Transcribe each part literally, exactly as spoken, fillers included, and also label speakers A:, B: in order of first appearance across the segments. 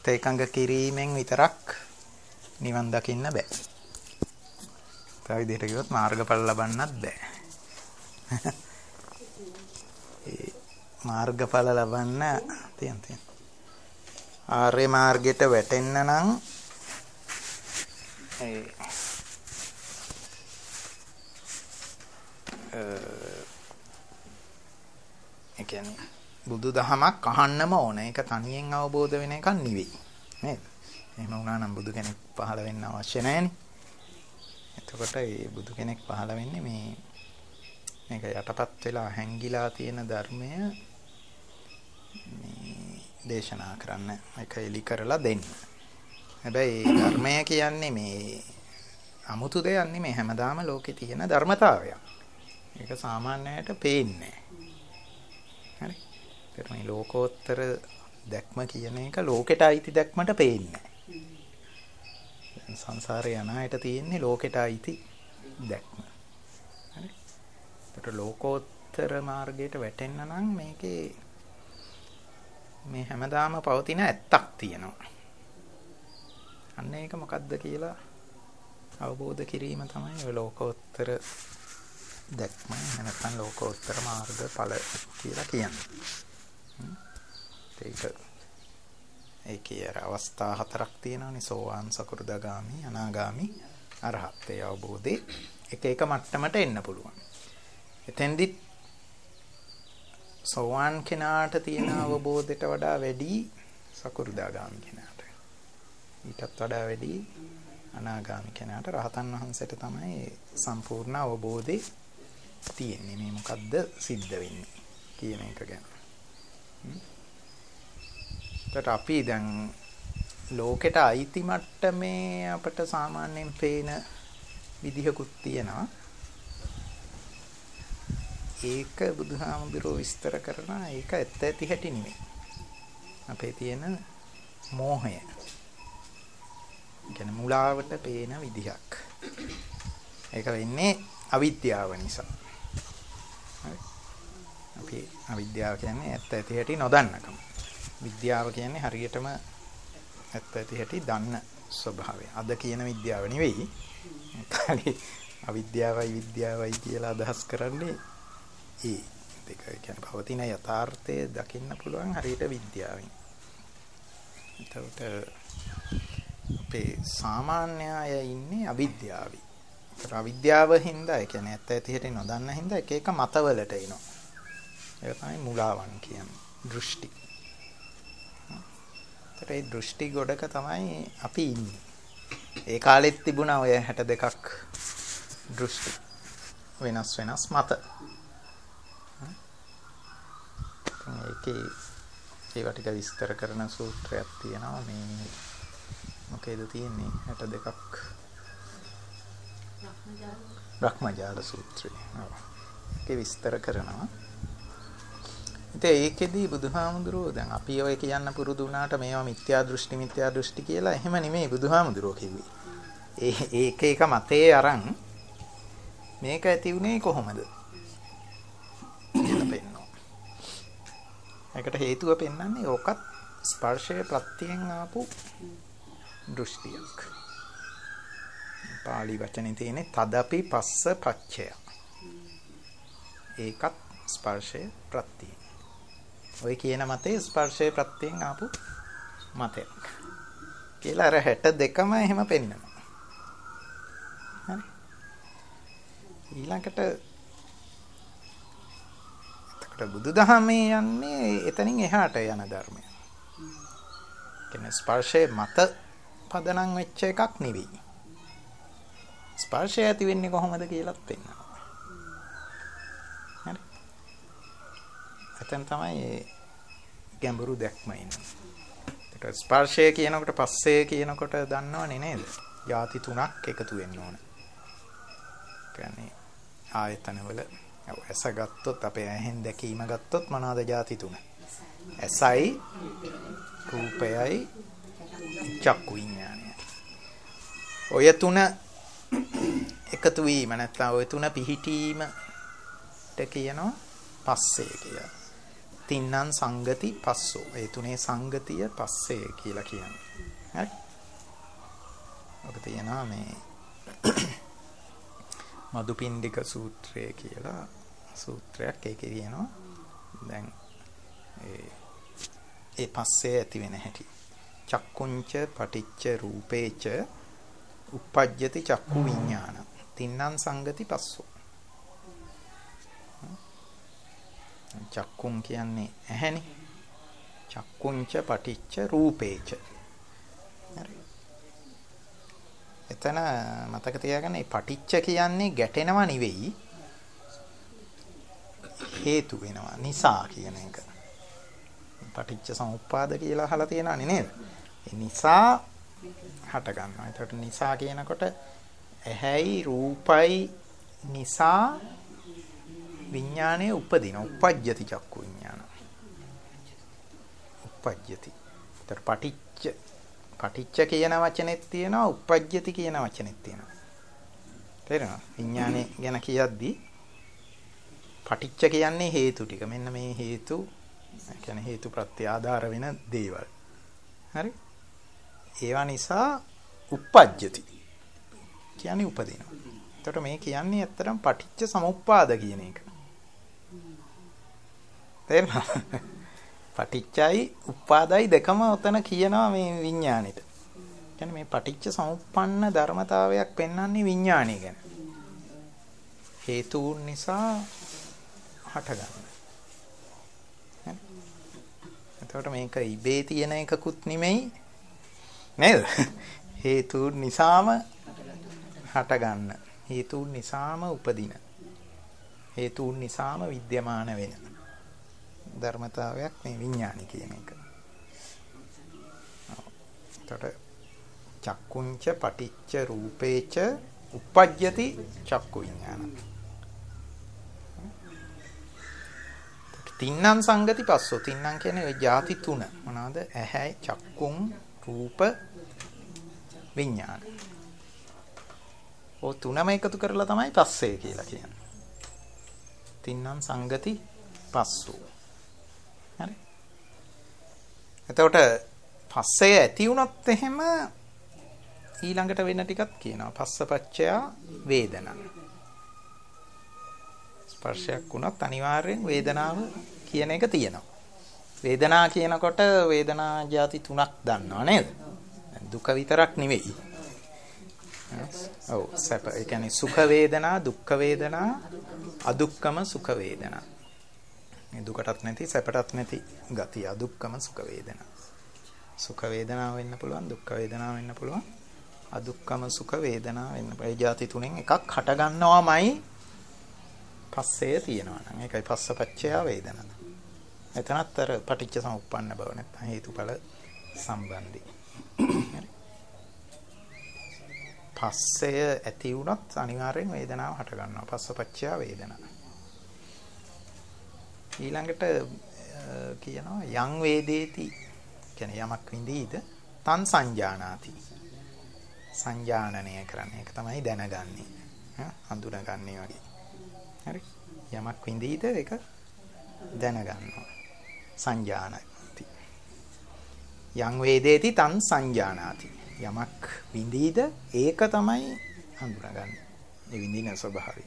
A: එකඟ කිරීමෙන් විතරක් නිවන් දකින්න බෑ. තව විදිහට කිව්වොත් මාර්ගඵල ලබන්නත් බෑ. ඒ මාර්ගඵල ලබන්න තියන් තියන්. ආර්ය මාර්ගයට වැටෙන්න නම් ඒ ඒ කියන්නේ බුදුදහමක් අහන්නම ඕන. ඒක තනියෙන් අවබෝධ වෙන එකක් නෙවෙයි. නේද? එහෙම වුණා නම් බුදු කෙනෙක් පහළ වෙන්න අවශ්‍ය නැහැනේ. එතකොට මේ බුදු කෙනෙක් පහළ වෙන්නේ මේ මේක යටපත් වෙලා හැංගිලා තියෙන ධර්මය මේ දේශනා කරන්න, ඒක එලි කරලා දෙන්න. හැබැයි ධර්මය කියන්නේ මේ 아무තු දෙයක් නෙමෙයි, හැමදාම ලෝකේ තියෙන ධර්මතාවයක්. ඒක සාමාන්‍යයට පේන්නේ නැහැ. හරි. ඒත් මේ ලෝකෝත්තර දැක්ම කියන එක ලෝකෙට අයිති දැක්මට පේන්නේ නැහැ. සංසාරේ යන අයට තියෙන්නේ ලෝකෙට අයිති දැක්ම. හරි. ඒතර ලෝකෝත්තර මාර්ගයට වැටෙන්න නම් මේකේ මේ හැමදාම පවතින ඇත්තක් තියෙනවා. අන්න ඒක මොකද්ද කියලා අවබෝධ කිරීම තමයි ඔය ලෝකෝත්තර දැක්ම, නැත්නම් ලෝකෝත්තර මාර්ග ඵල කියලා කියන්නේ. ඒක ඒකේ අවස්ථා හතරක් තියෙනවානේ. සෝවාන්, සකෘදාගාමි, අනාගාමි, අරහත්. ඒ අවබෝධේ එක එක මට්ටමට එන්න පුළුවන්. එතෙන්දි සෝවාන් කෙනාට තියෙන අවබෝධයට වඩා වැඩි සකෘදාගාමි කෙනාට. ඊටත් වඩා වැඩි අනාගාමි කෙනාට. රහතන් වහන්සේට තමයි සම්පූර්ණ අවබෝධය තියෙන්නේ. මේ මොකද්ද සිද්ධ වෙන්නේ කියන එක ගැන. ඒකට අපි දැන් ලෝකෙට අයිති මට්ටමේ අපට සාමාන්‍යයෙන් පේන විදිහකුත් තියෙනවා. ඒක බුදුහාමුදුරුවෝ විස්තර කරනවා. ඒක ඇත්ත ඇති හැටි නෙමෙයි. අපේ තියෙන මෝහය. කියන්නේ මුලාවට පේන විදිහක්. ඒක වෙන්නේ අවිද්‍යාව නිසා. හරි. අපි අවිද්‍යාව කියන්නේ ඇත්ත ඇති හැටි නොදන්නකම. විද්‍යාව කියන්නේ හරියටම ඇත්ත ඇති හැටි දන්න ස්වභාවය. අද කියන විද්‍යාව නෙවෙයි. ඒකයි අවිද්‍යාවයි විද්‍යාවයි කියලා අදහස් කරන්නේ ඒ දෙක. කියන්නේ පවතින යථාර්ථය දකින්න පුළුවන් හරියට විද්‍යාවෙන්. එතකොට අපේ සාමාන්‍ය අය ඉන්නේ අවිද්‍යාවයි. ඒක අවිද්‍යාව හින්දා, ඒ කියන්නේ ඇත්ත ඇති හැටි නොදන්න හින්දා එක එක මතවලට එනවා. ඒක තමයි මුලාවන් කියන්නේ. දෘෂ්ටි. ඒ දෘෂ්ටි ගොඩක තමයි අපි ඉන්නේ. ඒ කාලෙත් තිබුණා ඔය හැට දෙකක් දෘෂ්ටි. වෙනස් වෙනස් මත. ඒකේ ඒවා ටික විස්තර කරන සූත්‍රයක් තියෙනවා. මේ මොකේද තියෙන්නේ? හැට දෙකක් බ්‍රහ්මජාල සූත්‍රය. ඒකේ විස්තර කරනවා. ඉතින් ඒකෙදී බුදුහාමුදුරුවෝ දැන් අපි ඔය කියන්න පුරුදු වුණාට මේවා මිත්‍යා දෘෂ්ටි මිත්‍යා දෘෂ්ටි කියලා එහෙම නෙමෙයි බුදුහාමුදුරුවෝ කිව්වේ. ඒ ඒක එක මතේ අරන් මේක ඇති වුණේ කොහොමද? ඒකට හේතුව පෙන්වන්නේ ඕකත් ස්පර්ශයේ ප්‍රත්‍යයෙන් ආපු දෘෂ්ටියක්. පාලි වචනේ තියෙන්නේ තදපි පස්ස පච්චය. ඒකත් ස්පර්ශයේ ප්‍රත්‍යය. ඔය කියන මතේ ස්පර්ශයේ ප්‍රත්‍යයෙන් ආපු මතයක්. කියලා අර හැට දෙකම එහෙම පෙන්නනවා. හරි. ඊළඟට බුදුදහමේ යන්නේ එතනින් එහාට යන ධර්මය. කියන්නේ ස්පර්ශයේ මත පදනම් වෙච්ච එකක් නෙවෙයි. ස්පර්ශය ඇති වෙන්නේ කොහොමද කියලාත් පෙන්නනවා. හරි. එතන තමයි ගැඹුරු දැක්ම ඉන්නේ. ඒක ස්පර්ශය කියනකොට පස්සේ කියනකොට දන්නවනේ නේද? ಜಾති තුනක් එකතු වෙන්න ඕන. කියන්නේ ආයතනවල ඇස ගත්තොත් අපේ ඇහෙන් දැකීම ගත්තොත් මොනවාද ಜಾති තුන? ඇසයි, රූපයයි, චක්කු විඥානයයි. ඔය තුන එකතු වීම නැත්නම් ඔය තුන පිහිටීමට කියනවා පස්සේ කියලා. තින්නම් සංගති පස්සෝ. ඒ තුනේ සංගතිය පස්සේ කියලා කියන්නේ. හරි. ඔක තියෙනවා මේ මදුපිණ්ඩික සූත්‍රය කියලා සූත්‍රයක්. ඒකේ කියනවා දැන් ඒ ඒ පස්සේ ඇති වෙන හැටි. චක්කුංච පටිච්ච රූපේච uppajjati චක්කු විඥාන. තින්නම් සංගති පස්සෝ. චක්කුම් කියන්නේ ඇහැනේ. චක්කුංච පටිච්ච රූපේච. හරි. එතන මතක තියාගන්න මේ පටිච්ච කියන්නේ ගැටෙනව නෙවෙයි. හේතු වෙනවා නිසා කියන එක. පටිච්ච සමුප්පාද කියලා අහලා තියෙනවනේ නේද? ඒ නිසා හට ගන්නවා. ඒකට නිසා කියනකොට ඇහැයි රූපයි නිසා විඥානයේ උපදින. uppajjati චක්කු විඥාන. uppajjati. ඒතර පටිච්ච පටිච්ච කියන වචනේත් තියෙනවා uppajjati කියන වචනේත් තියෙනවා. තේරෙනවද? විඥානේ ගැන කියද්දී පටිච්ච කියන්නේ හේතු ටික. මෙන්න මේ හේතු කියන්නේ හේතු ප්‍රත්‍ය ආධාර වෙන දේවල්. හරි? ඒවා නිසා uppajjati කියන්නේ උපදිනවා. එතකොට මේ කියන්නේ ඇත්තටම පටිච්ච සමුප්පාද කියන එක. තේරෙනවද? පටිච්චයි උපාදයි දෙකම උතන කියනවා මේ විඥානෙට. කියන්නේ මේ පටිච්ච සමුප්පන්න ධර්මතාවයක් පෙන්වන්නේ විඥානය ගැන. හේතුන් නිසා හටගන්න. එතකොට මේක ඉබේ තියෙන එකකුත් නෙමෙයි නේද? හේතුන් නිසාම හටගන්න. හේතුන් නිසාම උපදින. හේතුන් නිසාම විද්‍යමාන වෙන ධර්මතාවයක් මේ විඥානි කියන එක. එතකොට චක්කුංච පටිච්ච රූපේච uppajjati චක්කු විඥාන. තින්නම් සංගති පස්සෝ. තින්නම් කියන්නේ ඔය ಜಾති තුන. මොනවාද? ඇහැ, චක්කුම්, රූප, විඥාන. ඔය තුනම එකතු කරලා තමයි පස්සේ කියලා කියන්නේ. තින්නම් සංගති පස්සෝ. හරි. එතකොට පස්සේ ඇති වුණොත් එහෙම ඊළඟට වෙන ටිකක් කියනවා. පස්සපච්චයා වේදනා. ස්පර්ශයක් වුණත් අනිවාර්යෙන් වේදනාව කියන එක තියෙනවා. වේදනා කියනකොට වේදනා ಜಾති තුනක් දන්නවා නේද? දුක විතරක් නෙවෙයි. ඔව් සැප. ඒ කියන්නේ සුඛ වේදනා, දුක්ඛ වේදනා, අදුක්කම සුඛ වේදනා. මේ දුකටත් නැති, සැපටත් නැති ගතිය අදුක්කම සුඛ වේදනා. සුඛ වේදනාව වෙන්න පුළුවන්, දුක්ඛ වේදනාව වෙන්න පුළුවන්, අදුක්කම සුඛ වේදනාව වෙන්න පුළුවන්. ඒ ಜಾති තුනෙන් එකක් හට ගන්නවාමයි පස්සේ තියෙනවා නම් ඒකයි පස්සපච්චය වේදනා. එතනත් අර පටිච්ච සමුප්පන්න බව නැත්නම් හේතුඵල සම්බන්ධي. හරි. පස්සය ඇති වුණොත් අනිවාර්යෙන් වේදනාව හට ගන්නවා. පස්සපච්චය වේදනා. ඊළඟට කියනවා යං වේදේති කියන්නේ යමක් විඳීද තන් සංජානාති. සංජානනය කරන්නේ ඒක තමයි දැනගන්නේ. හඳුනගන්නේ වගේ. හරි. යමක් විඳීද ඒක දැනගන්නවා. සංජානති. යං වේදේති තන් සංජානාති. යමක් විඳීද ඒක තමයි හඳුනගන්නේ. ඒ විඳින ස්වභාවය.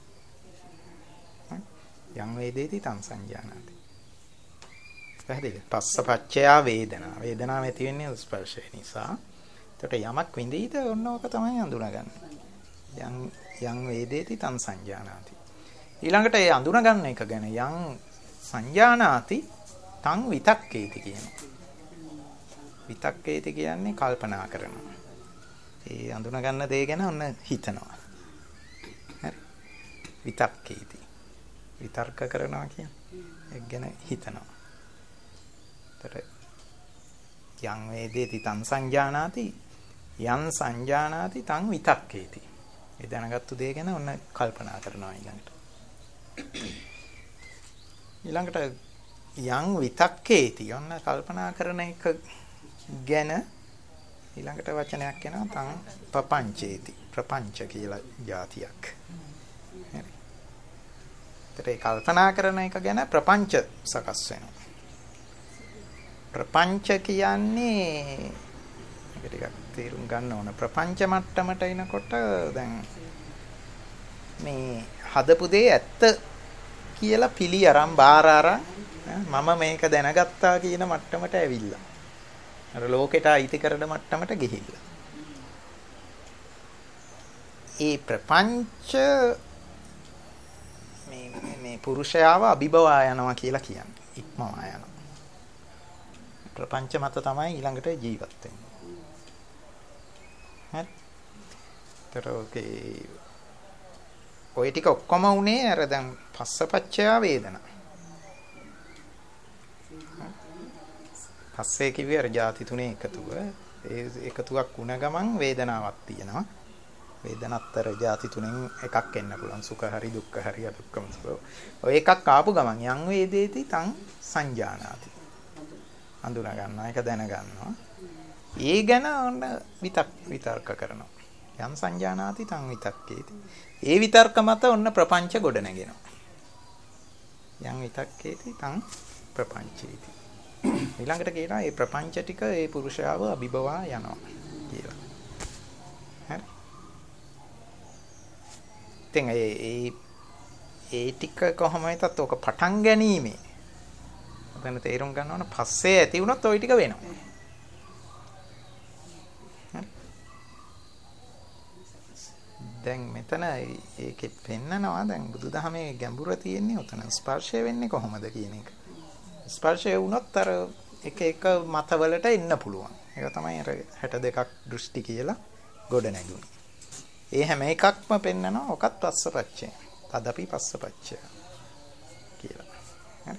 A: යං වේදේති තන් සංජානාති. පැහැදිලිද? පස්සපච්චයා වේදනා. වේදනාව ඇති වෙන්නේ ස්පර්ශය නිසා. එතකොට යමක් විඳීද ඔන්න ඕක තමයි හඳුනගන්නේ. යං යං වේදේති තන් සංජානාති. ඊළඟට ඒ අඳුන ගන්න එක ගැන යං සංජානාති තං විතක්කේති කියනවා. විතක්කේති කියන්නේ කල්පනා කරනවා. ඒ අඳුන ගන්න දේ ගැන ඔන්න හිතනවා. හරි. විතක්කේති. විතර්ක කරනවා කියන්නේ ඒක ගැන හිතනවා. ඒතර යං වේදේති තං සංජානාති යං සංජානාති තං විතක්කේති. ඒ දැනගත්තු දේ ගැන ඔන්න කල්පනා කරනවා ඊළඟට. ඊළඟට යං විතක්කේති ඔන්න කල්පනා කරන එක ගැන ඊළඟට වචනයක් එනවා තං පපංචේති. ප්‍රපංච කියලා જાතියක්. හරි. ඒතරේ කල්පනා කරන එක ගැන ප්‍රපංච සකස් වෙනවා. ප්‍රපංච කියන්නේ ඒක ටිකක් තේරුම් ගන්න ඕන. ප්‍රපංච මට්ටමට එනකොට දැන් මේ හදපු දේ ඇත්ත කියලා පිළි අරන් බාර අරන් මම මේක දැනගත්තා කියන මට්ටමට ඇවිල්ලා. අර ලෝකෙට අයිති කරන මට්ටමට ගිහිල්ලා. ඒ ප්‍රපංච මේ මේ පුරුෂයාව අභිබවා යනවා කියලා කියන්නේ. ඉක්මවා යනවා. ප්‍රපංච මත තමයි ඊළඟට ජීවත් වෙන්නේ. හරි. ඒතරෝකේ ඔය ටික ඔක්කොම උනේ අර දැන් පස්සපච්චය වේදනා. පස්සේ කිව්වේ අර ಜಾති තුනේ එකතුව. ඒ එකතුවක් වුණ ගමන් වේදනාවක් තියෙනවා. වේදනත්තර ಜಾති තුනෙන් එකක් එන්න පුළුවන්. සුඛ හරි දුක්ඛ හරි අදුක්ඛම සුඛ. ඔය එකක් ආපු ගමන් යං වේදේති තං සංජානාති. හඳුනා ගන්නවා, ඒක දැන ගන්නවා. ඒ ගැන ඔන්න විතක් විතර්ක කරනවා. යම් සංජානාති තං විතක්කේති. ඒ විතර්ක මත ඔන්න ප්‍රපංච ගොඩ නැගෙනවා. යම් විතක්කේති තං ප්‍රපංචේති. ඊළඟට කියනවා මේ ප්‍රපංච ටික ඒ පුරුෂයාව අභිබවා යනවා කියලා. හරි. ඉතින් ඒ ඒ ඒ ටික කොහොමද ඔක පටන් ගැනීමේ දැන් තේරුම් ගන්න ඕන පස්සේ ඇති වුණොත් ওই ටික වෙනවා. දැන් මෙතන ඒකෙත් පෙන්නනවා දැන් බුදුදහමේ ගැඹුර තියෙන්නේ උතන ස්පර්ශය වෙන්නේ කොහොමද කියන එක. ස්පර්ශය වුණොත් අර එක එක මතවලට එන්න පුළුවන්. ඒක තමයි අර හැට දෙකක් දෘෂ්ටි කියලා ගොඩ නැගුණේ. ඒ හැම එකක්ම පෙන්නනවා ඔකත් පස්සපච්චය. තදපි පස්සපච්චය කියලා. හරි.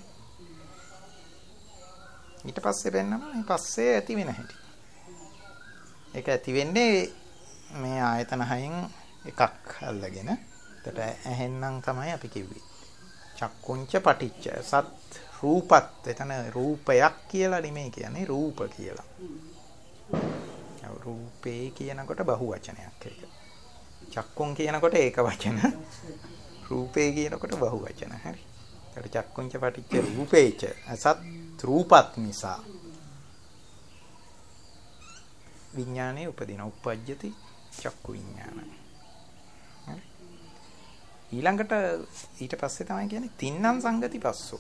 A: ඊට පස්සේ පෙන්නනවා මේ පස්සේ ඇති වෙන හැටි. ඒක ඇති වෙන්නේ මේ ආයතන හයෙන් එකක් අල්ලගෙන. එතට ඇහෙන්නම් තමයි අපි කිව්වේ. චක්කුංච පටිච්ච සත් රූපත් එතන රූපයක් කියලා නෙමෙයි කියන්නේ රූප කියලා. රූපේ කියනකොට බහු වචනයක් ඒක. චක්කුන් කියනකොට ඒක වචන. රූපේ කියනකොට බහු වචන. හරි. ඒකට චක්කුංච පටිච්ච රූපේච සත් රූපත් නිසා විඥානේ උපදින උපජ්ජති චක්කු විඥාන. ඊළඟට ඊට පස්සේ තමයි කියන්නේ තින්නම් සංගති පස්සෝ.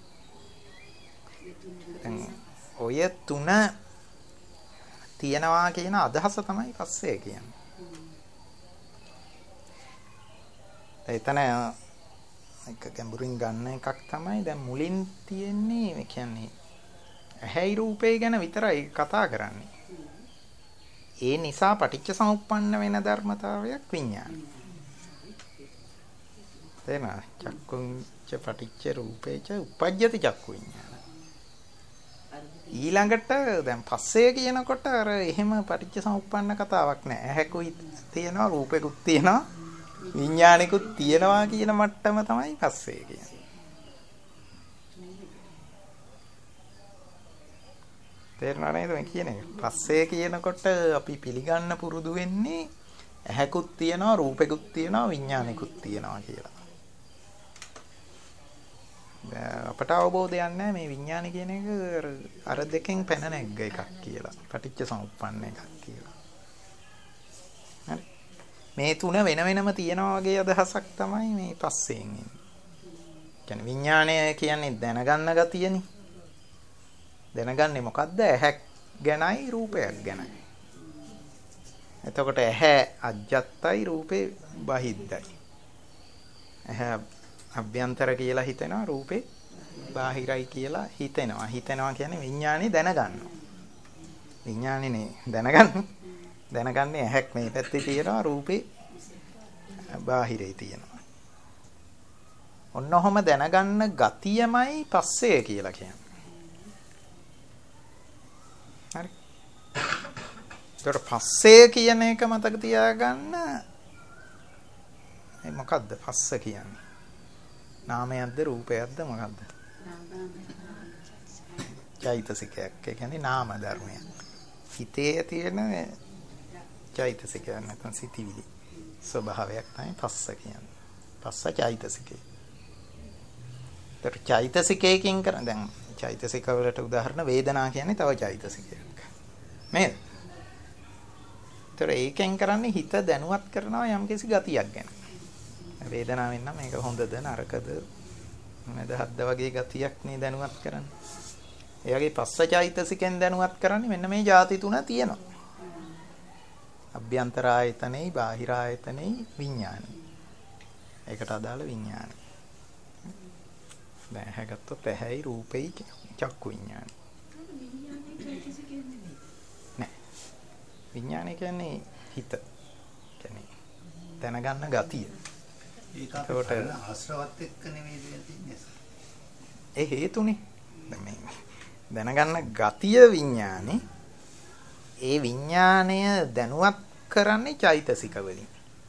A: දැන් ඔය තුන තියනවා කියන අදහස තමයි පස්සේ කියන්නේ. එතන එක ගැඹුරින් ගන්න එකක් තමයි දැන් මුලින් තියෙන්නේ මේ කියන්නේ ඇහැයි රූපේ ගැන විතරයි කතා කරන්නේ. ඒ නිසා පටිච්ච සමුප්පන්න වෙන ධර්මතාවයක් විඥාන. තේනවා චක්කුංච පටිච්ච රූපේච උපජ්ජති චක්කු විඥාන. ඊළඟට දැන් පස්සේ කියනකොට අර එහෙම පටිච්ච සමුප්පන්න කතාවක් නෑ. ඇහැකුයි තියෙනවා රූපෙකුත් තියෙනවා විඥානිකුත් තියෙනවා කියන මට්ටම තමයි පස්සේ කියන්නේ. තේරුණා නේද මේ කියන්නේ? පස්සේ කියනකොට අපි පිළිගන්න පුරුදු වෙන්නේ ඇහැකුත් තියෙනවා රූපෙකුත් තියෙනවා විඥානිකුත් තියෙනවා කියලා. අපට අවබෝධයක් නැහැ මේ විඥාන කියන එක අර දෙකෙන් පැන නැග්ග එකක් කියලා. පටිච්ච සමුප්පන්න එකක් කියලා. හරි. මේ තුන වෙන වෙනම තියෙනවා වගේ අදහසක් තමයි මේ පස්සෙන් එන්නේ. කියන්නේ විඥානය කියන්නේ දැනගන්න ගතියනේ. දැනගන්නේ මොකද්ද? ඇහැ ගැනයි රූපයක් ගැනයි. එතකොට ඇහැ අජ්ජත්තයි රූපේ බහිද්දයි. ඇහැ අභ්‍යන්තර කියලා හිතෙනවා රූපේ බාහිරයි කියලා හිතෙනවා. හිතෙනවා කියන්නේ විඥානේ දැනගන්නවා. විඥානේනේ දැනගන්නේ. දැනගන්නේ ඇහැක් මේ පැත්තේ තියෙනවා රූපේ බාහිරේ තියෙනවා. ඔන්න ඔහම දැනගන්න ගතියමයි පස්සේ කියලා කියන්නේ. හරි. ඒකට පස්සේ කියන එක මතක තියාගන්න. ඒ මොකද්ද පස්ස කියන්නේ? නාමයක්ද රූපයක්ද මොකද්ද? චෛතසිකයක්. ඒ කියන්නේ නාම ධර්මයක්. හිතේ තියෙන චෛතසිකයක් නැත්නම් සිතිවිලි ස්වභාවයක් තමයි පස්ස කියන්නේ. පස්ස චෛතසිකේ. ඒතර චෛතසිකයකින් කරන දැන් චෛතසික වලට උදාහරණ වේදනා කියන්නේ තව චෛතසිකයක්. නේද? ඒතර ඒකෙන් කරන්නේ හිත දැනුවත් කරනවා යම්කිසි ගතියක් ගැන. වේදනාවෙන් නම් මේක හොඳද නරකද මදහද්ද වගේ ගතියක් නේ දැනුවත් කරන්නේ. ඒ වගේ පස්සචෛතසිකෙන් දැනුවත් කරන්නේ මෙන්න මේ ಜಾති තුන තියෙනවා. අභ්‍යන්තර ආයතනෙයි බාහිර ආයතනෙයි විඥානයි. ඒකට අදාළ විඥානයි. දැන් හැගත්තොත් ඇහැයි රූපෙයි චක්කු විඥානයි. නෑ. විඥානය කියන්නේ හිත. කියන්නේ දැනගන්න ගතිය.
B: ඒකට ආශ්‍රවත් එක්ක නෙමෙයි දෙන්නේ.
A: ඒ හේතුනේ. දැන් මේ දැනගන්න ගතිය විඥානේ. ඒ විඥාණය දැනුවත් කරන්නේ චෛතසික වලින්.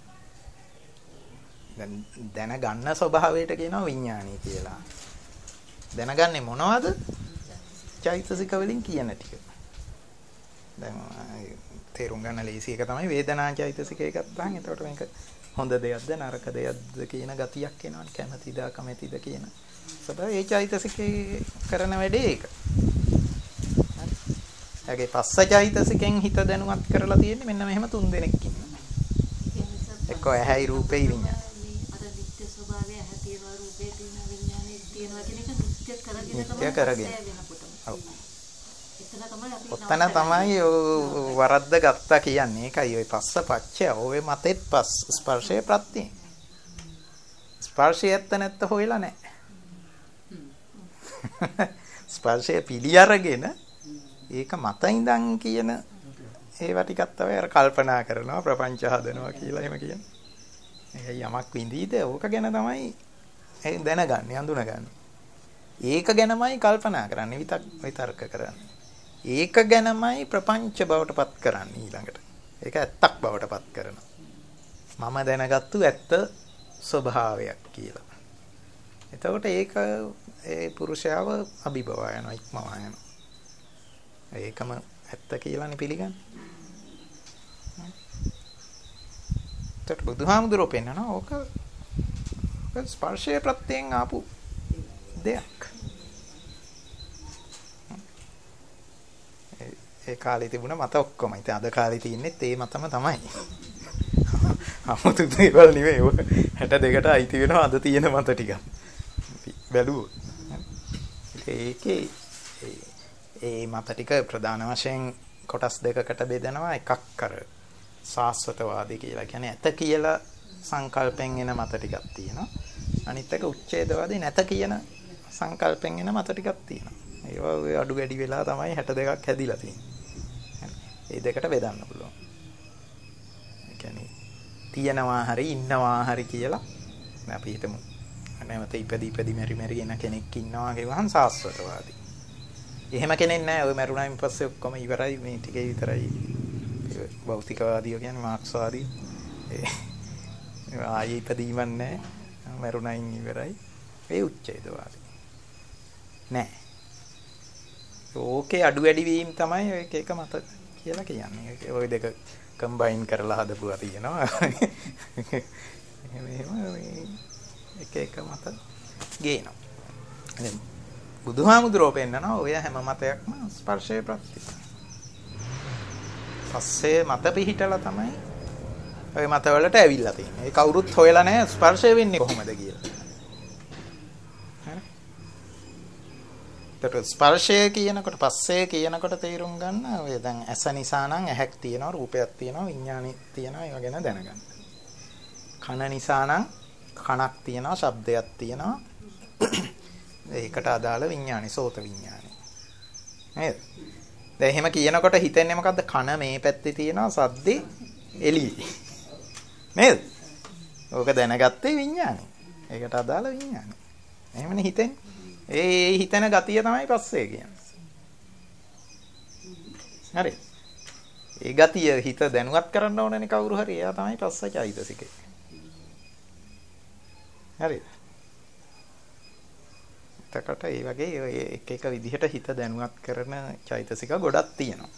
A: දැන් දැනගන්න ස්වභාවයට කියනවා විඥානය කියලා. දැනගන්නේ මොනවද? චෛතසික වලින් කියන ටික. දැන් තේරුම් ගන්න ලේසි එක තමයි වේදනා චෛතසිකය ගත්තාම එතකොට මේක හොඳ දෙයක්ද නරක දෙයක්ද කියන ගතියක් එනවනේ. කැමැතිද අකමැතිද කියන ස්වභාවය ඒ චෛතසිකේ කරන වැඩේ ඒක. ඒකේ පස්සචෛතසිකෙන් හිත දැනුවත් කරලා තියෙන්නේ මෙන්න මෙහෙම තුන් දෙනෙක් ඉන්නවා. එක්ක ඇහැයි රූපේ විඤ්ඤාණය.
C: අර නිත්‍ය ස්වභාවය ඇහැ තියෙනවා රූපේ තියෙනවා විඤ්ඤාණය තියෙනවා කියන එක නිත්‍ය කරගෙන
A: නිත්‍ය කරගෙන. ඔව්.
C: එතන තමයි අපි
A: ඔතන තමයි වරද්ද ගත්තා කියන්නේ. ඒකයි ওই පස්ස පච්චය ඔය මතෙත් පස් ස්පර්ශයේ ප්‍රත්‍යය. ස්පර්ශය ඇත්ත නැත්ත හොයලා නැහැ. ස්පර්ශය පිළි අරගෙන ඒක මත ඉඳන් කියන ඒවා ටිකක් තමයි අර කල්පනා කරනවා ප්‍රපංච හදනවා කියලා එහෙම කියන්නේ. ඒකයි යමක් විඳීද ඕක ගැන තමයි ඒ දැනගන්නේ හඳුනගන්නේ. ඒක ගැනමයි කල්පනා කරන්නේ විතක් විතර්ක කරන්නේ. ඒක ගැනමයි ප්‍රපංච බවට පත් කරන්නේ ඊළඟට. ඒක ඇත්තක් බවට පත් කරනවා. මම දැනගත්තු ඇත්ත ස්වභාවයක් කියලා. එතකොට ඒක ඒ පුරුෂයාව අභිභව යනවා ඉක්මවා යනවා. ඒකම ඇත්ත කියලානේ පිළිගන්නේ. ඒත් බුදුහාමුදුරුවෝ පෙන්නනවා ඕක ඕක ස්පර්ශයේ ප්‍රත්‍යයෙන් ආපු දෙයක්. ඒ කාලේ තිබුණ මත ඔක්කොම. ඉතින් අද කාලේ තියන්නේත් ඒ මතම තමයි. 아무තු දේවල් නෙවෙයි. හැට දෙකට අයිති වෙනවා අද තියෙන මත ටික. බැලුවොත්. ඒකේ ඒ මත ටික ප්‍රධාන වශයෙන් කොටස් දෙකකට බෙදනවා. එකක් කර සාස්වතවාදී කියලා කියන්නේ ඇත කියලා සංකල්පෙන් එන මත ටිකක් තියෙනවා. අනිත් එක උච්ඡේදවාදී නැත කියන සංකල්පෙන් එන මත ටිකක් තියෙනවා. ඒවා ඔය අඩු වැඩි වෙලා තමයි හැට දෙකක් හැදිලා තියෙන්නේ. ඒ දෙකට බෙදන්න පුළුවන්. ඒ කියන්නේ තියනවා හරි ඉන්නවා හරි කියලා අපි හිතමු. නැවත ඉපදි ඉපදි මෙරි මෙරි එන කෙනෙක් ඉන්නවා කියවහන් සාස්වතවාදී. එහෙම කෙනෙක් නැහැ. ඔය මරුණායින් පස්සේ ඔක්කොම ඉවරයි මේ ටිකේ විතරයි. භෞතිකවාදීෝ කියන්නේ මාක්ස්වාදී. ඒ ආයේ ඉපදීමක් නැහැ. මරුණායින් ඉවරයි. ඒ උච්ඡේදවාදී. නෑ. ඕකේ අඩු වැඩි වීම තමයි ඔය එක එක මත කියලා කියන්නේ. ඔය දෙක කම්බයින් කරලා හදපුවා තියෙනවා. එහෙම එහෙම එක එක මත ගේනවා. දැන් බුදුහාමුදුරුවෝ පෙන්නනවා ඔය හැම මතයක්ම ස්පර්ශයේ ප්‍රත්‍යය. පස්සේ මත පිහිටලා තමයි ඔය මතවලට ඇවිල්ලා තියෙන්නේ. ඒ කවුරුත් හොයලා නැහැ ස්පර්ශය වෙන්නේ කොහොමද කියලා. හරි. ඒතර ස්පර්ශය කියනකොට පස්සේ කියනකොට තේරුම් ගන්න ඔය දැන් ඇස නිසා නම් ඇහැක් තියෙනවා රූපයක් තියෙනවා විඥානෙ තියෙනවා ඒවා ගැන දැනගන්න. කන නිසා නම් කනක් තියෙනවා ශබ්දයක් තියෙනවා ඒකට අදාළ විඥානි සෝත විඥානි නේද? දැන් එහෙම කියනකොට හිතෙන්නේ මොකද්ද? කන මේ පැත්තේ තියෙනවා සද්දේ එළියේ නේද? ඕක දැනගත්තේ විඥානි. ඒකට අදාළ විඥානි. එහෙමනේ හිතෙන්නේ. ඒ හිතන ගතිය තමයි පස්සේ කියන්නේ. හරි. ඒ ගතිය හිත දැනුවත් කරන්න ඕනනේ කවුරු හරි. එයා තමයි පස්සචෛතසිකේ. හරි. එතකොට ඒ වගේ ඔය එක එක විදිහට හිත දැනුවත් කරන චෛතසික ගොඩක් තියෙනවා.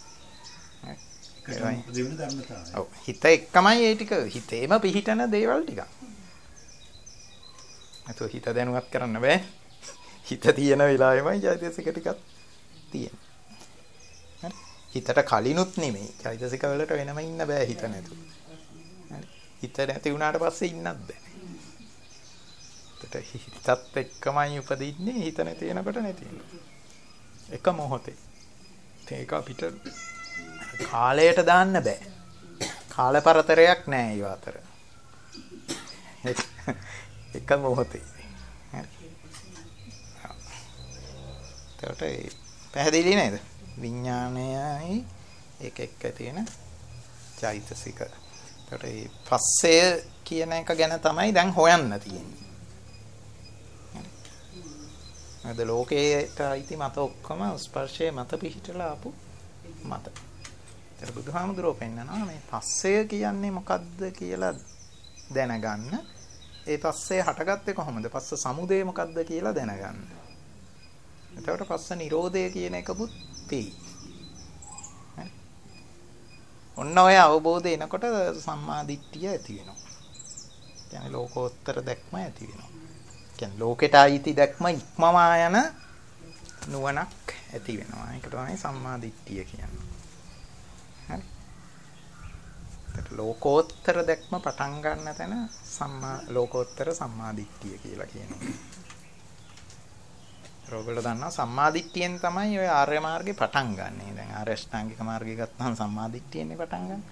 A: ඔව් හිත එක්කමයි ඒ ටික හිතේම පිහිටන දේවල් ටික. අතෝ හිත දැනුවත් කරන්න බෑ. හිත තියෙන වෙලාවෙමයි චෛතසික ටිකක් තියෙන්නේ. හරි. හිතට කලිනුත් නෙමෙයි. චෛතසික වලට වෙනම ඉන්න බෑ හිත නැතුව. හරි. හිත නැති වුණාට පස්සේ ඉන්නත් බෑ. හිතත් එක්කමයි උපදින්නේ හිත නැති වෙනකොට නැති වෙනවා. එක මොහොතේ. ඒක අපිට කාලයට දාන්න බෑ. කාලපරතරයක් නෑ ඒ අතර. එක මොහොතේ. ඒකට පැහැදිලි නේද? විඥානයයි එක එක තියෙන චෛතසික. ඒකට මේ පස්සය කියන එක ගැන තමයි දැන් හොයන්න තියෙන්නේ. අද ලෝකේට අයිති මත ඔක්කොම ස්පර්ශයේ මත පිහිටලා ආපු මත. ඒතර බුදුහාමුදුරුවෝ පෙන්නනවා මේ පස්සය කියන්නේ මොකද්ද කියලා දැනගන්න. ඒ පස්සේ හටගත්තේ කොහොමද? පස්ස සමුදය මොකද්ද කියලා දැනගන්න. එතකොට පස්ස නිරෝධය කියන එකකුත් තියෙයි. ඔන්න ඔය අවබෝධය එනකොට සම්මා දිට්ඨිය ඇති වෙනවා. කියන්නේ ලෝකෝත්තර දැක්ම ඇති වෙනවා. කියන්නේ ලෝකෙට ආйти දැක්ම ඉක්මවා යන නුවණක් ඇති වෙනවා. ඒක තමයි සම්මා දිට්ඨිය කියන්නේ. හරි. ඒත් ලෝකෝත්තර දැක්ම පටන් ගන්න තැන සම්මා ලෝකෝත්තර සම්මා දිට්ඨිය කියලා කියනවා. ඔයගොල්ලෝ දන්නවා සම්මා දිට්ඨියෙන් තමයි ඔය ආර්ය මාර්ගේ පටන් ගන්නෙ. දැන් ආර්ය අෂ්ටාංගික මාර්ගය ගත්තාම සම්මා දිට්ඨියෙන්නේ පටන් ගන්න.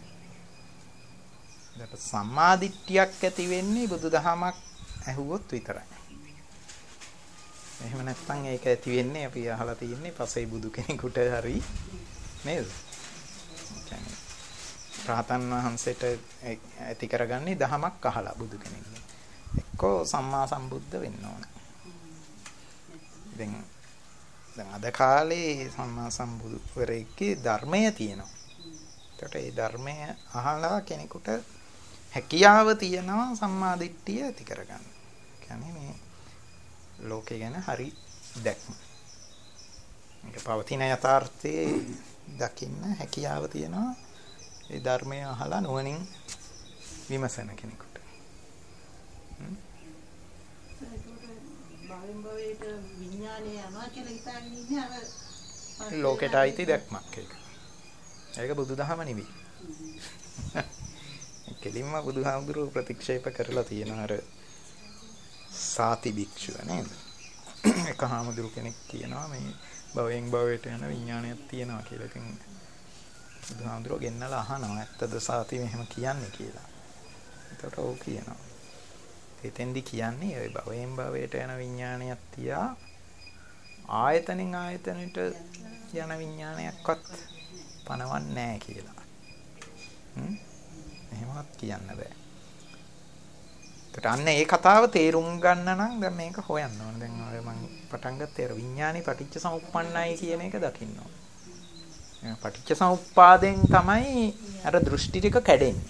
A: ඒකට සම්මා දිට්ඨියක් ඇති වෙන්නේ බුදුදහමක් ඇහුවොත් විතරයි. එහෙම නැත්නම් ඒක ඇති වෙන්නේ අපි අහලා තියෙන්නේ පසේ බුදු කෙනෙකුට හරි නේද? කියන්නේ රහතන් වහන්සේට ඇති කරගන්නේ දහමක් අහලා බුදු කෙනෙක්ගේ. එක්කෝ සම්මා සම්බුද්ධ වෙන්න ඕන. දැන් දැන් අද කාලේ සම්මා සම්බුදුවරයෙක්ගේ ධර්මය තියෙනවා. ඒකට ඒ ධර්මය අහලා කෙනෙකුට හැකියාව තියෙනවා සම්මා දිට්ඨිය ඇති කරගන්න. කියන්නේ මේ ලෝකේ ගැන හරි දැක්ම. මේක පවතින යථාර්ථයේ දකින්න හැකියාව තියෙනවා ඒ ධර්මය අහලා නුවණින් විමසන කෙනෙකුට.
C: භවයට විඥානය යනවා කියලා හිතාගෙන ඉන්නේ අර
A: ලෝකෙට ආйти දැක්මක් ඒක. ඒක බුදුදහම නෙවෙයි. කෙලින්ම බුදුහාමුදුරුවෝ ප්‍රතික්ෂේප කරලා තියෙන අර සාති භික්ෂුව නේද? එක හාමුදුරු කෙනෙක් කියනවා මේ භවයෙන් භවයට යන විඥානයක් තියෙනවා කියලා. ඉතින් බුදුහාමුදුරුවෝ ගෙන්නලා අහනවා ඇත්තද සාති මෙහෙම කියන්නේ කියලා. ඒකට ඔව් කියනවා. එතෙන්දි කියන්නේ ওই භවයෙන් භවයට යන විඥානයක් තියා ආයතනෙන් ආයතනට යන විඥානයක්වත් පනවන්නේ නැහැ කියලා. හ්ම් එහෙමවත් කියන්න බෑ. ඒකට අන්න ඒ කතාව තේරුම් ගන්න නම් දැන් මේක හොයන්න ඕන. දැන් ඔය මම පටන් ගත්තේ අර විඥානේ පටිච්ච සමුප්පන්නයි කියන එක දකින්න ඕන. මේ පටිච්ච සමුප්පාදෙන් තමයි අර දෘෂ්ටි ටික කැඩෙන්නේ.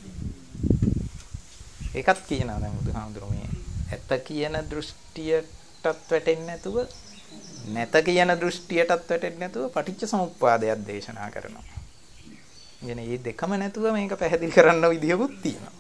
A: ඒකත් කියනවා දැන් බුදුහාමුදුරුවෝ මේ ඇත කියන දෘෂ්ටියටත් වැටෙන්නේ නැතුව නැත කියන දෘෂ්ටියටත් වැටෙන්නේ නැතුව පටිච්ච සමුප්පාදයක් දේශනා කරනවා. කියන්නේ මේ දෙකම නැතුව මේක පැහැදිලි කරන්න විදියකුත් තියෙනවා.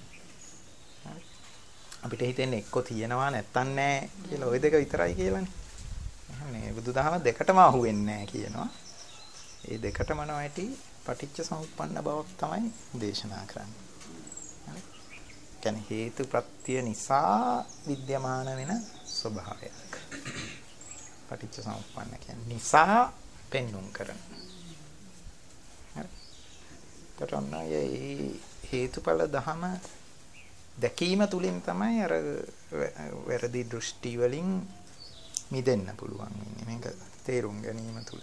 A: අපිට හිතෙන්නේ එක්ක තියෙනවා නැත්තන් නැහැ කියලා ওই දෙක විතරයි කියලානේ. මේ බුදුදහම දෙකටම අහු වෙන්නේ නැහැ කියනවා. ඒ දෙකටම නොඇටි පටිච්ච සමුප්පන්න බවක් තමයි දේශනා කරන්නේ. කියන්නේ හේතු ප්‍රත්‍ය නිසා විද්‍යමාන වෙන ස්වභාවයක්. පටිච්ච සමුප්පන්න කියන්නේ නිසා පෙන්눔 කරන. හරි. තරණයේ හේතුඵල ධම දැකීම තුලින් තමයි අර වැරදි දෘෂ්ටි වලින් මිදෙන්න පුළුවන් වෙන්නේ. මේක තේරුම් ගැනීම තුල.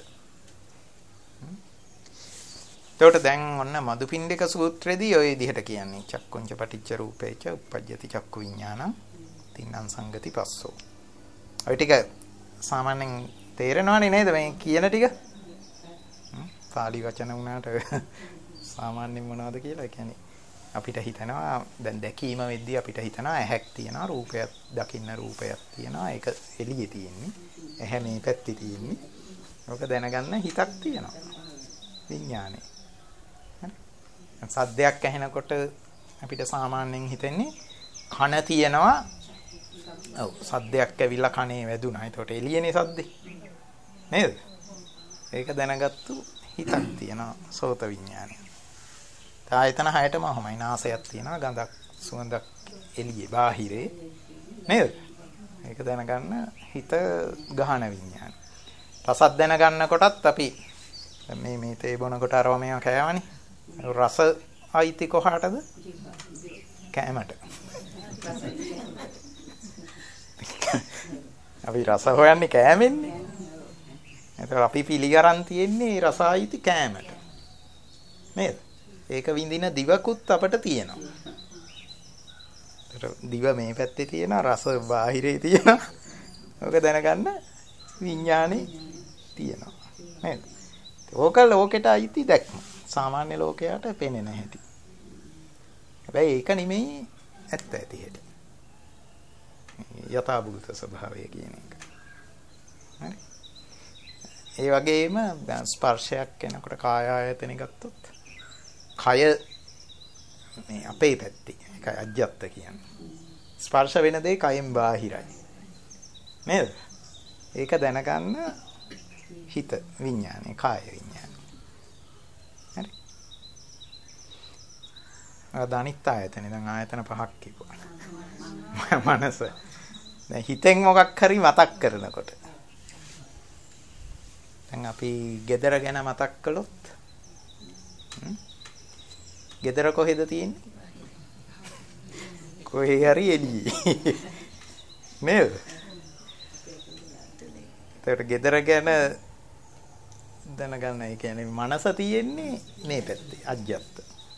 A: එතකොට දැන් ඔන්න මදුපිණ්ඩික සූත්‍රයේදී ওই විදිහට කියන්නේ චක්කුංච පටිච්ච රූපේච උප්පජ්ජති චක්කු විඥානං තින්නං සංගති පස්සෝ. ඔය ටික සාමාන්‍යයෙන් තේරෙනවනේ නේද මේ කියන ටික? පාලි වචන වුණාට සාමාන්‍යයෙන් මොනවද කියලා කියන්නේ අපිට හිතනවා දැන් දැකීම වෙද්දී අපිට හිතනවා ඇහැක් තියෙනවා රූපයක් දකින්න රූපයක් තියෙනවා ඒක එළියේ තියෙන්නේ ඇහැ මේ පැත්තේ තියෙන්නේ ඔක දැනගන්න හිතක් තියෙනවා විඥානේ. සද්දයක් ඇහෙනකොට අපිට සාමාන්‍යයෙන් හිතෙන්නේ කන තියෙනවා ඔව් සද්දයක් ඇවිල්ලා කනේ වැදුනා. ඒකට එළියනේ සද්දේ. නේද? ඒක දැනගත්තු හිතක් තියෙනවා සෝත විඥානය. ආයතන හයටම ඔහමයි. නාසයක් තියෙනවා, ගඳක්, සුවඳක් එළියේ බාහිරේ. නේද? ඒක දැනගන්න හිත ගහන විඥානය. රසත් දැනගන්න කොටත් අපි මේ මේ තේ බොනකොට අරව මේවා කෑවනේ. රස අයිති කොහාටද? කෑමට. අපි රස හොයන්නේ කෑමෙන්නේ. එතකොට අපි පිළිගරන් තියෙන්නේ රස අයිති කෑමට. නේද? ඒක විඳින දිවකුත් අපට තියෙනවා. දිව මේ පැත්තේ තියෙනවා, රස බාහිරේ තියෙනවා. ඔක දැනගන්න විඥානේ තියෙනවා. නේද? ඕක ලෝකෙට අයිති දැක්ම. සාමාන්‍ය ලෝකයට පේන්නේ නැහැටි. හැබැයි ඒක නෙමෙයි ඇත්ත ඇති හැටි. යථාභූත ස්වභාවය කියන එක. හරි. ඒ වගේම දැන් ස්පර්ශයක් එනකොට කාය ආයතනෙ ගත්තොත් කය මේ අපේ පැත්තේ ඒකයි අජ්ජත් කියන්නේ. ස්පර්ශ වෙන දේ කයෙන් බාහිරයි. නේද? ඒක දැනගන්න හිත විඥානේ, කාය විඥානේ. හරි. ආ අනිත් ආයතනේ දැන් ආයතන පහක් කිව්වා. මනස. දැන් හිතෙන් මොකක් හරි මතක් කරනකොට. දැන් අපි ගෙදර ගැන මතක් කළොත් ගෙදර කොහෙද තියෙන්නේ? කොහේ හරි එළියේ. නේද? ඒකට ගෙදර ගැන දැනගන්න, ඒ කියන්නේ මනස තියෙන්නේ මේ පැත්තේ අජ්ජත්.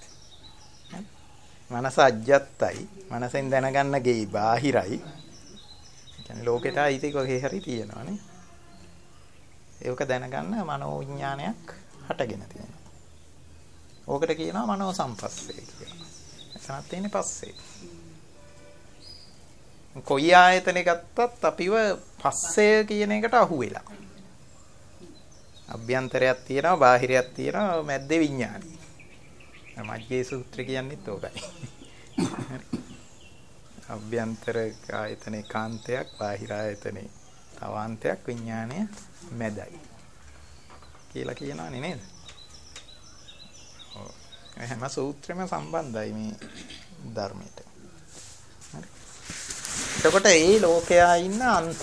A: මනස අජ්ජත්තයි. මනසෙන් දැනගන්න ගේ බාහිරයි. ඒ කියන්නේ ලෝකෙට අයිති කොහේ හරි තියෙනවානේ. ඒක දැනගන්න මනෝ විඥානයක් හටගෙන තියෙනවා. ඕකට කියනවා මනෝ සම්පස්සේ කියලා. එතනත් තියෙන්නේ පස්සේ. කොයි ආයතනෙ ගත්තත් අපිව පස්සේ කියන එකට අහු වෙලා. අභ්‍යන්තරයක් තියෙනවා, බාහිරයක් තියෙනවා, මැද්දේ විඥානයි. මජ්ජේ සූත්‍රය කියන්නේත් ඕකයි. අභ්‍යන්තර ආයතනේ කාන්තයක්, බාහිර ආයතනේ තවාන්තයක්, විඥානය මැදයි කියලා කියනවානේ නේද? ඔව්. හැම සූත්‍රෙම සම්බන්ධයි මේ ධර්මයට. හරි. එතකොට ඒ ලෝකයා ඉන්න අන්ත.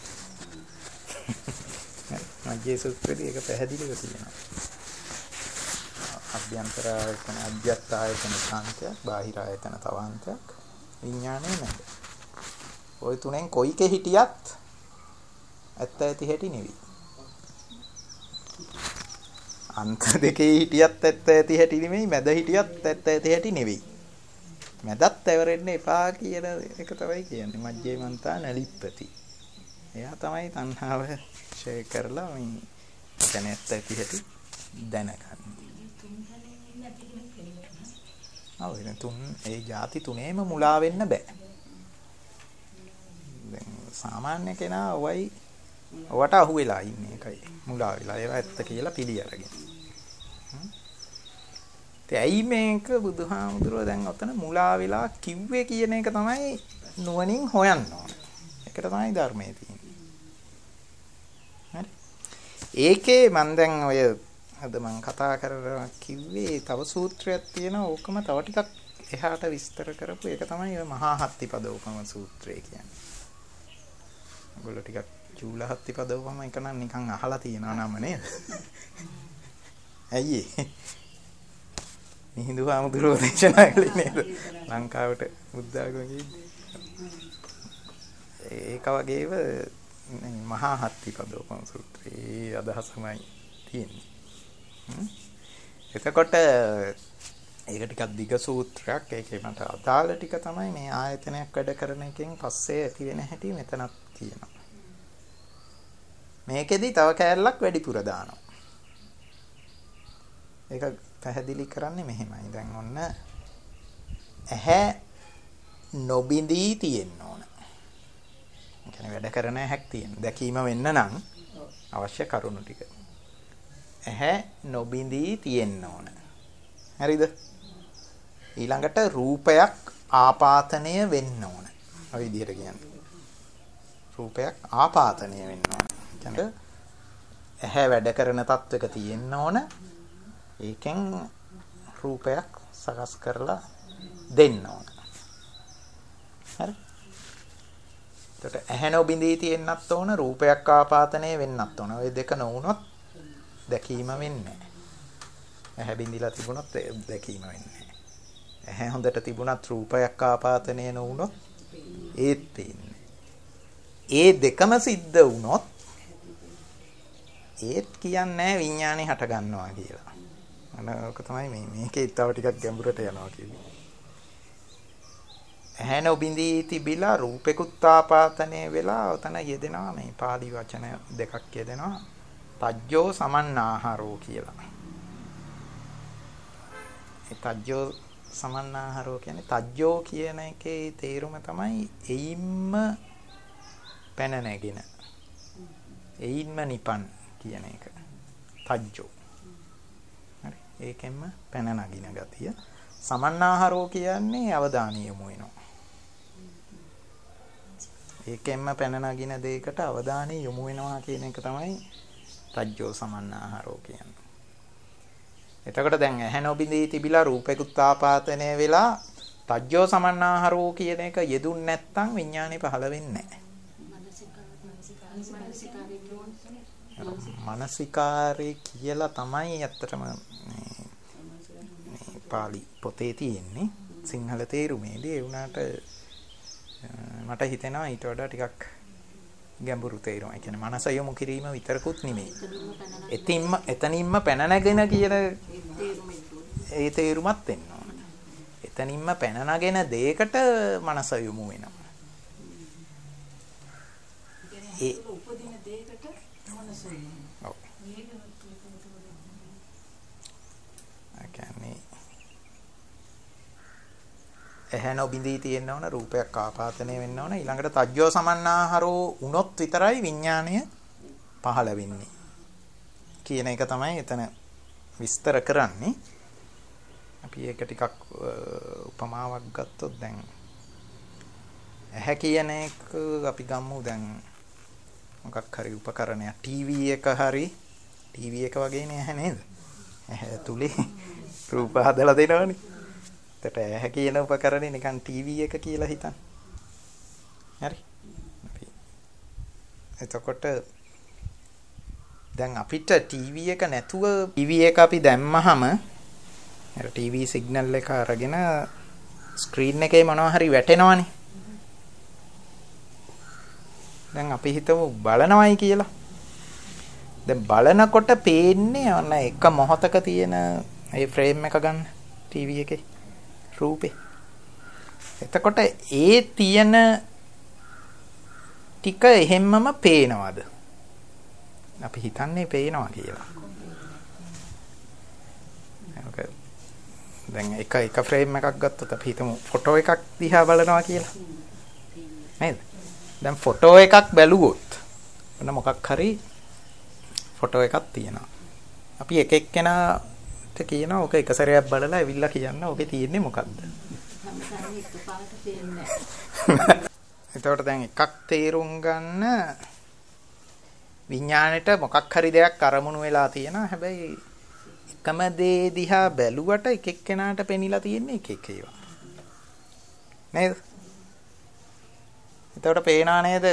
A: මජ්ජේ සූත්‍රයේදී ඒක පැහැදිලිව තියෙනවා. අභ්‍යන්තර ආයතන, අධ්‍යාත්ම ආයතන කාන්තයක්, බාහිර ආයතන තවාන්තයක්, විඥානය මැද. ওই තුනෙන් කොයිකේ හිටියත් ඇත්ත ඇති හැටි නෙවෙයි. අන්ත දෙකේ හිටියත් ඇත්ත ඇති හැටි නෙමෙයි, මැද හිටියත් ඇත්ත ඇති හැටි නෙවෙයි. මැදත් ඇවරෙන්න එපා කියන එක තමයි කියන්නේ. මජ්ජේ මන්තා නලිප්පති. එයා තමයි තණ්හාව ෂේ කරලා මේ දැන ඇත්ත ඇති හැටි දැනගන්නේ. ඔව් එහෙනම් තුන් ඒ ಜಾති තුනේම මුලා වෙන්න බෑ. දැන් සාමාන්‍ය කෙනා ඔයයි ඔවට අහු වෙලා ඉන්නේ එකයි මුලා වෙලා ඒවා ඇත්ත කියලා පිළි අරගෙන. ඒ ඇයි මේක බුදුහාමුදුරුවෝ දැන් ඔතන මුලා වෙලා කිව්වේ කියන එක තමයි නුවණින් හොයන්න ඕන. ඒකට තමයි ධර්මයේ තියෙන්නේ. හරි. ඒකේ මම දැන් ඔය අද මම කතා කරලා කිව්වේ තව සූත්‍රයක් තියෙනවා. ඕකම තව ටිකක් එහාට විස්තර කරපු එක තමයි ඔය මහා හත්තිපදෝපම සූත්‍රය කියන්නේ. ඔයගොල්ලෝ ටිකක් චූලහත්තිපදෝපම එක නම් නිකන් අහලා තියෙනවා නම නේද? ඇයි ඒ? මිහිඳු හාමුදුරුවෝ දේශනා කළේ නේද? ලංකාවට බුද්ධ ආගම කියන්නේ. ඒක වගේව මහා හත්තිපදෝපම සූත්‍රයේ අදහසමයි තියෙන්නේ. එතකොට ඒක ටිකක් දිග සූත්‍රයක්. ඒකේ මට අදාළ ටික තමයි මේ ආයතනයක් වැඩ කරන එකෙන් පස්සේ ඇති වෙන හැටි මෙතනක් තියෙනවා. මේකෙදි තව කෑල්ලක් වැඩිපුර දානවා. ඒක පැහැදිලි කරන්නේ මෙහෙමයි. දැන් ඔන්න ඇහැ නොබිඳී තියෙන්න ඕන. ඒ කියන්නේ වැඩ කරන හැක් තියෙන. දැකීම වෙන්න නම් අවශ්‍ය කරුණු ටික. ඇහැ නොබිඳී තියෙන්න ඕන. හරිද? ඊළඟට රූපයක් ආපාතනය වෙන්න ඕන. ඔය විදිහට කියන්නේ. රූපයක් ආපාතනය වෙන්න ඕන. කියන්නේ ඇහැ වැඩ කරන තත්වයක තියෙන්න ඕන. ඒකෙන් රූපයක් සකස් කරලා දෙන්න ඕන. හරි. එතකොට ඇහැ නොබිඳී තියෙන්නත් ඕන, රූපයක් ආපාතනය වෙන්නත් ඕන. ওই දෙක නොවුනොත් දැකීම වෙන්නේ නැහැ. ඇහැ බිඳිලා තිබුණොත් දැකීම වෙන්නේ නැහැ. ඇහැ හොඳට තිබුණත් රූපයක් ආපාතනය නොවුනොත් ඒත් පේන්නේ. ඒ දෙකම සිද්ධ වුණොත් ඒත් කියන්නේ විඥානේ හට ගන්නවා කියලා. අනක තමයි මේ මේකේ තව ටිකක් ගැඹුරට යනවා කියන්නේ. ඇහැ නොබිඳී තිබිලා රූපෙකුත් ආපාතනය වෙලා උතන යෙදෙනවා මේ පාලි වචන දෙකක් යෙදෙනවා. තජ්ජෝ සමන්නාහාරෝ කියලා. ඒ තජ්ජෝ සමන්නාහාරෝ කියන්නේ තජ්ජෝ කියන එකේ තේරුම තමයි එයින්ම පැන නැගෙන. එයින්ම නිපන් කියන එක. තජ්ජෝ. හරි. ඒකෙන්ම පැන නගින ගතිය. සමන්නාහාරෝ කියන්නේ අවධානය යොමු වෙනවා. ඒකෙන්ම පැන නගින දෙයකට අවධානය යොමු වෙනවා කියන එක තමයි තජ්ජෝ සමන්නාහාරෝ කියන්නේ. එතකොට දැන් ඇහැ නොබිඳී තිබිලා රූපෙකුත් ආපාතනය වෙලා තජ්ජෝ සමන්නාහාරෝ කියන එක යෙදුන් නැත්නම් විඥානේ පහළ වෙන්නේ නැහැ. මානසිකාරේ කියලා තමයි ඇත්තටම මේ පාලි පොතේ තියෙන්නේ. සිංහල තේරුමේදී ඒ වුණාට මට හිතෙනවා ඊට වඩා ටිකක් ගැඹුරු තේරුම. ඒ කියන්නේ මනස යොමු කිරීම විතරකුත් නෙමෙයි. එතින්ම එතනින්ම පැන නැගෙන කියන ඒ තේරුමත් එන්න ඕන. එතනින්ම පැන නගෙන දෙයකට මනස යොමු වෙනවා. ඒ උපදින දෙයකට මනස යොමු. ඔව්. අකන්නේ ඇහැ නොබිඳී තියෙන්න ඕන, රූපයක් ආපාතනය වෙන්න ඕන. ඊළඟට තජ්ජෝ සමන්නාහාරෝ වුණොත් විතරයි විඥාණය පහළ වෙන්නේ කියන එක තමයි එතන විස්තර කරන්නේ. අපි ඒක ටිකක් උපමාවක් ගත්තොත් දැන් ඇහැ කියන එක අපි ගමු දැන් මොකක් හරි උපකරණයක් ටීවී එක හරි ටීවී එක වගේනේ ඇහැ නේද? ඇහැ තුලේ රූප හදලා දෙනවනේ. එතට ඇහැ කියන උපකරණේ නිකන් ටීවී එක කියලා හිතන්න. හරි. අපි එතකොට දැන් අපිට ටීවී එක නැතුව ටීවී එක අපි දැම්මහම අර ටීවී සිග්නල් එක අරගෙන ස්ක්‍රීන් එකේ මොනවා හරි වැටෙනවනේ. දැන් අපි හිතමු බලනවයි කියලා. දැන් බලනකොට පේන්නේ අන්න එක මොහොතක තියෙන ඒ ෆ්‍රේම් එක ගන්න ටීවී එකේ රූපේ. එතකොට ඒ තියෙන ටික එහෙම්මම පේනවද? අපි හිතන්නේ පේනවා කියලා. ඒක දැන් එක එක ෆ්‍රේම් එකක් ගත්තොත් අපි හිතමු ෆොටෝ එකක් දිහා බලනවා කියලා. නේද? දැන් ෆොටෝ එකක් බැලුවොත් ඔන්න මොකක් හරි ෆොටෝ එකක් තියෙනවා. අපි එක එක්කෙනාට කියනවා ඔක එක සැරයක් බලලා ඇවිල්ලා කියන්න ඔකේ තියෙන්නේ මොකක්ද? එතකොට දැන් එකක් තේරුම් ගන්න විඥාණයට මොකක් හරි දෙයක් අරමුණු වෙලා තියෙනවා. හැබැයි එකම දේ දිහා බැලුවට එක එක්කෙනාට පෙනිලා තියෙන්නේ එක එක ඒවා. නේද? එතකොට පේනා නේද?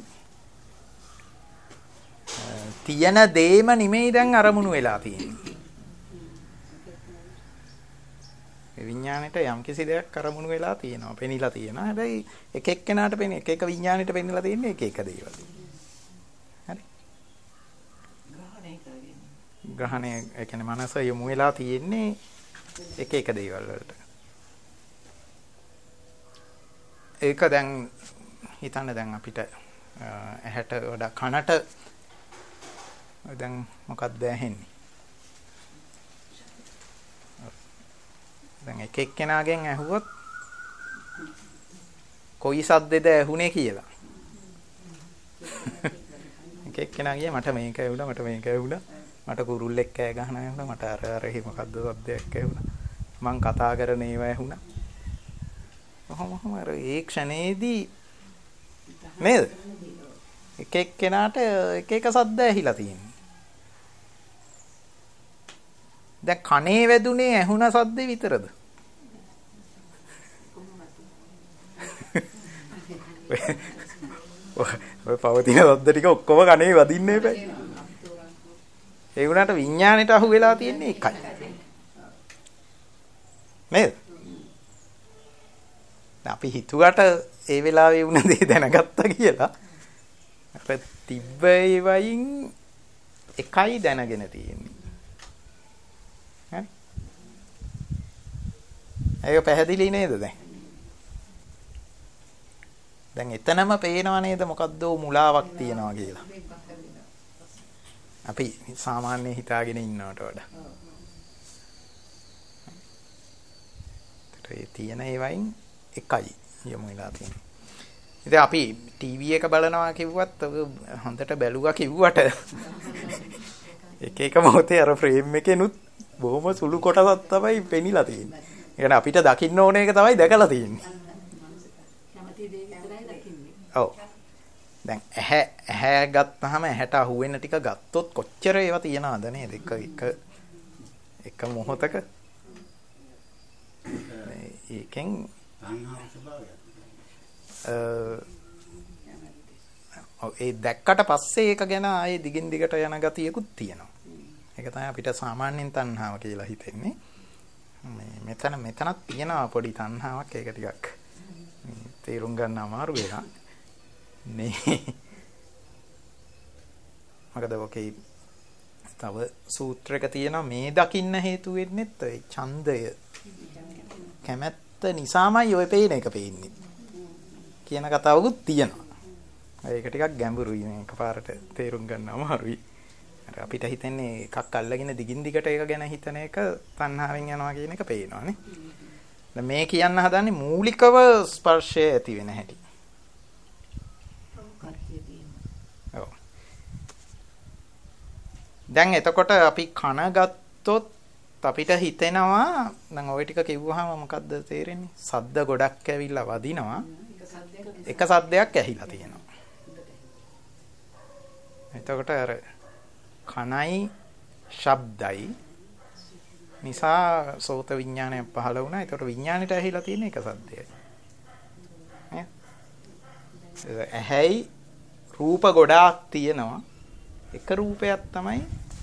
A: තියෙන දේම නෙමෙයි දැන් අරමුණු වෙලා තියෙන්නේ. මේ විඥාණයට යම්කිසි දෙයක් අරමුණු වෙලා තියෙනවා. පෙනිලා තියෙනවා. හැබැයි එක එක්කෙනාට පෙන එක එක විඥාණයට පෙනිලා තියෙන්නේ එක එක දේවල්. හරි. ග්‍රහණය ඒ කියන්නේ මනස යොමු වෙලා තියෙන්නේ එක එක දේවල් වලට. ඒක දැන් හිතන්න දැන් අපිට ඇහැට වඩා කනට දැන් මොකක්ද ඇහෙන්නේ? දැන් එක එක්කෙනාගෙන් ඇහුවොත් කොයි සද්දෙද ඇහුනේ කියලා. එක එක්කෙනා ගියා මට මේක ඇහුණා මට මේක ඇහුණා මට කුරුල්ලෙක් කෑ ගහනවා ඇහුණා මට අර අර එහෙ මොකද්ද සද්දයක් ඇහුණා මං කතා කරන ඒවා ඇහුණා. කොහොම කොහොම අර ඒ ක්ෂණේදී නේද? එක එක්කෙනාට එක එක සද්ද ඇහිලා තියෙන්නේ. දැන් කනේ වැදුනේ ඇහුණ සද්දේ විතරද? ඔය පවතින සද්ද ටික ඔක්කොම කනේ වදින්නේ බෑ. ඒ වුණාට විඥාණයට අහු වෙලා තියෙන්නේ එකයි. නේද? අපි හිතුවට ඒ වෙලාවේ වුණ දේ දැනගත්තා කියලා. අපේ තිබ්බ ඒවයින් එකයි දැනගෙන තියෙන්නේ. හරි? ඒක පැහැදිලි නේද දැන්? දැන් එතනම පේනව නේද මොකද්ද මුලාවක් තියනවා කියලා. අපි සාමාන්‍ය හිතාගෙන ඉන්නවට වඩා. ඒ තියෙන ඒවයින් එකයි යමු වෙලා තියෙන්නේ. ඉතින් අපි ටීවී එක බලනවා කිව්වත් හොඳට බැලුවා කිව්වට එක එක මොහොතේ අර ෆ්‍රේම් එකේනුත් බොහොම සුළු කොටසක් තමයි පෙනිලා තියෙන්නේ. ඒ කියන්නේ අපිට දකින්න ඕන එක තමයි දැකලා තියෙන්නේ. ඔව්. දැන් ඇහැ ඇහැ ගත්තාම ඇහැට අහු වෙන ටික ගත්තොත් කොච්චර ඒවා තියනවද නේද? එක එක එක මොහොතක ඒකෙන් ඒ දැක්කට පස්සේ ඒක ගැන ආයේ දිගින් දිගට යන ගතියකුත් තියෙනවා. ඒක තමයි අපිට සාමාන්‍යයෙන් තණ්හාව කියලා හිතෙන්නේ. මේ මෙතන මෙතනක් තියෙනවා පොඩි තණ්හාවක්. ඒක ටිකක් තේරුම් ගන්න අමාරු වෙනවා. මේ මොකද ඔකේ තව සූත්‍රයක තියෙනවා මේ දකින්න හේතු වෙන්නේත් ඒ ඡන්දය කැමැත්ත නිසාමයි ඔය පේන එක පේන්නේ කියන කතාවකුත් තියෙනවා. ඒක ටිකක් ගැඹුරුයි මේ එකපාරට තේරුම් ගන්න අමාරුයි. අර අපිට හිතෙන්නේ එකක් අල්ලගෙන දිගින් දිගට ඒක ගැන හිතන එක තණ්හාවෙන් යනවා කියන එක පේනවානේ. දැන් මේ කියන්න හදන්නේ මූලිකව ස්පර්ශය ඇති වෙන හැටි. ඔව්. දැන් එතකොට අපි කන ගත්තොත් අපිට හිතෙනවා දැන් ওই ටික කිව්වහම මොකද්ද තේරෙන්නේ? සද්ද ගොඩක් ඇවිල්ලා වදිනවා. එක සද්දයක් ඇහිලා තියෙනවා. එතකොට අර කනයි ශබ්දයි නිසා සෝත විඥානය පහළ වුණා. එතකොට විඥානෙට ඇහිලා තියෙන එක සද්දයයි. නේ? ඇහැයි රූප ගොඩාක් තියෙනවා. එක රූපයක් තමයි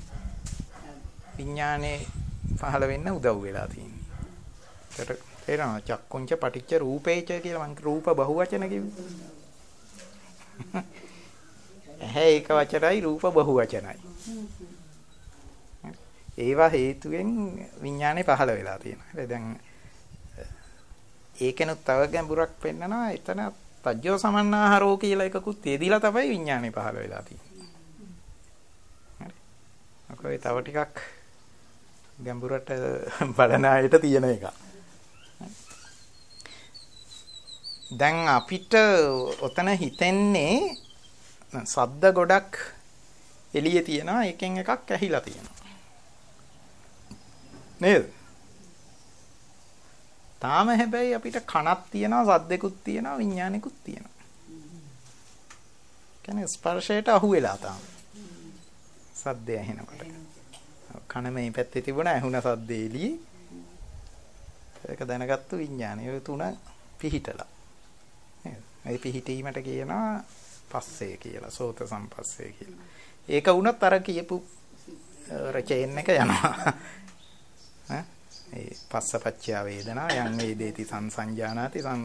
A: විඥානේ පහළ වෙන්න උදව් වෙලා තියෙන්නේ. ඒකට තේරෙනවා චක්කුංච පටිච්ච රූපේච කියලා මං රූප බහුවචන කිව්වේ. ඇහැ එක වචනයි රූප බහුවචනයි. ඒවා හේතුවෙන් විඥානේ පහළ වෙලා තියෙනවා. හරි දැන් ඒකෙනුත් තව ගැඹුරක් පෙන්නනවා. එතන තජ්ජෝ සමන්නාහරෝ කියලා එකකුත් තේදිලා තමයි විඥානේ පහළ වෙලා තියෙන්නේ. හරි. ඔකේ තව ටිකක් ගැඹුරට බලන අයට තියෙන එක. දැන් අපිට ඔතන හිතෙන්නේ සද්ද ගොඩක් එළියේ තියෙනවා. එකෙන් එකක් ඇහිලා තියෙනවා. නේද? තාම හැබැයි අපිට කනක් තියෙනවා, සද්දෙකුත් තියෙනවා, විඥානෙකුත් තියෙනවා. කියන්නේ ස්පර්ශයට අහු වෙලා තාම. සද්දය ඇහෙනකොට. කන මේ පැත්තේ තිබුණා, ඇහුණ සද්දේ එළියේ. ඒක දැනගත්තු විඥානය. ඒ තුන පිහිටලා. නේද? ඒ පිහිටීමට කියනවා පස්සේ කියලා, සෝත සම්පස්සේ කියලා. ඒක වුණත් අර කියපු රචේන් එක යනවා. ඈ ඒ පස්සපච්චය වේදනා යං වේදේති සංසංජානාති යං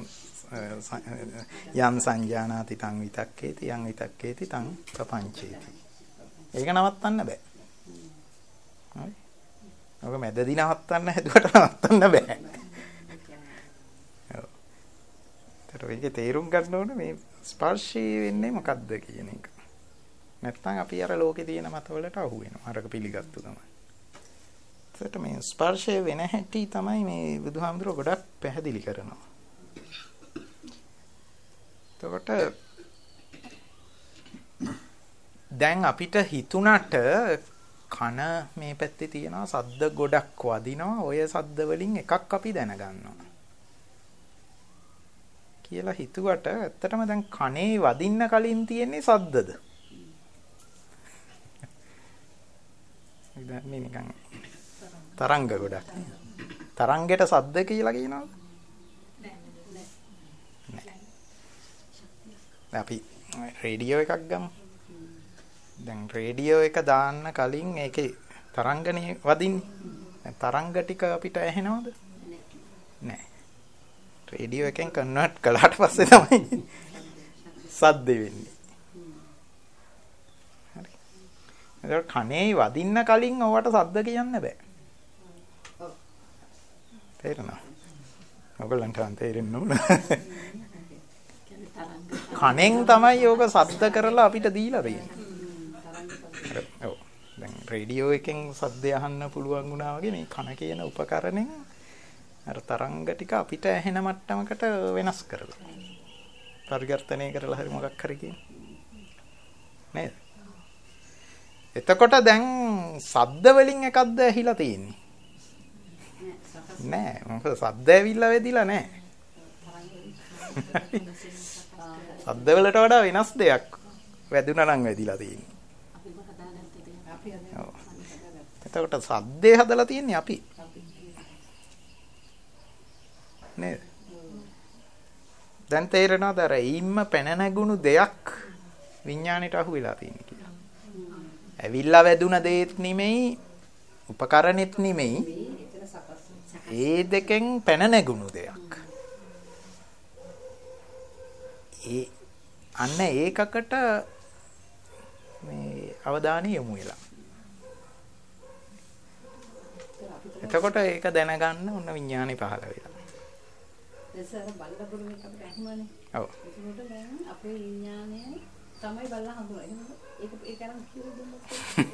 A: සංජානාති තං විතක්කේති යං විතක්කේති තං ප්‍රපංචේති. ඒක නවත්තන්න බෑ. හරි. ඔක මැදදී නවත්තන්න හැදුවට නවත්තන්න බෑ. ඔව්. ඒතර මේකේ තේරුම් ගන්න ඕනේ මේ ස්පර්ශය වෙන්නේ මොකද්ද කියන එක. නැත්නම් අපි අර ලෝකේ තියෙන මතවලට අහු වෙනවා. අරක පිළිගත්තු තමයි. ඒකට මේ ස්පර්ශය වෙන හැටි තමයි මේ බුදුහාමුදුරුවෝ ගොඩක් පැහැදිලි කරනවා. එතකොට දැන් අපිට හිතුණට කන මේ පැත්තේ තියෙනවා සද්ද ගොඩක් වදිනවා. ඔය සද්ද වලින් එකක් අපි දැනගන්නවා. කියලා හිතුවට ඇත්තටම දැන් කනේ වදින්න කලින් තියෙන්නේ සද්දද? ඉතින් මේ නිකන් තරංග ගොඩක්. තරංගෙට සද්ද කියලා කියනවද? නෑ. අපි රේඩියෝ එකක් ගමු. දැන් රේඩියෝ එක දාන්න කලින් ඒකේ තරංගනේ වදින්නේ. තරංග ටික අපිට ඇහෙනවද? නෑ. රේඩියෝ එකෙන් කන්වර්ට් කළාට පස්සේ තමයි සද්ද වෙන්නේ. හරි. ඒක කනේ වදින්න කලින් ඔවට සද්ද කියන්න බෑ. තේරෙනවද? ඔයගලන්ට තේරෙන්න ඕන. කනෙන් තමයි යෝග සද්ද කරලා අපිට දීලා තියෙන්නේ. ඔව්. දැන් රේඩියෝ එකෙන් සද්ද අහන්න පුළුවන් වුණා වගේ මේ කන කියන උපකරණෙන් අර තරංග ටික අපිට ඇහෙන මට්ටමකට වෙනස් කරලා පරිවර්තනය කරලා හරි මොකක් හරි කියන්නේ නේද? එතකොට දැන් සද්ද වලින් එකක්ද ඇහිලා තියෙන්නේ? නෑ. මොකද සද්ද ඇවිල්ලා වෙදිලා නෑ. සද්ද වලට වඩා වෙනස් දෙයක් වැදුනා නම් වෙදිලා තියෙන්නේ. ඔව්. එතකොට සද්දේ හදලා තියෙන්නේ අපි. නේද? දැන් තේරෙනවද අර ඊම්ම පැන නැගුණු දෙයක් විඥාණයට අහු වෙලා තියෙන්නේ කියලා. ඇවිල්ලා වැදුන දෙයක් නෙමෙයි, උපකරණෙත් නෙමෙයි. ඒ දෙකෙන් පැන නැගුණු දෙයක්. ඒ අන්න ඒකකට මේ අවධානය යොමු වෙලා. එතකොට ඒක දැනගන්න ඕන විඥානේ පහළ වෙලා.
D: එසර බල්ලා බුරු මේක අපිට ඇහිමනේ.
A: ඔව්.
D: ඒකට දැන් අපේ විඥානය තමයි බල්ලා හඳුනන්නේ. ඒක ඒක අරන් කියලා දුන්නොත්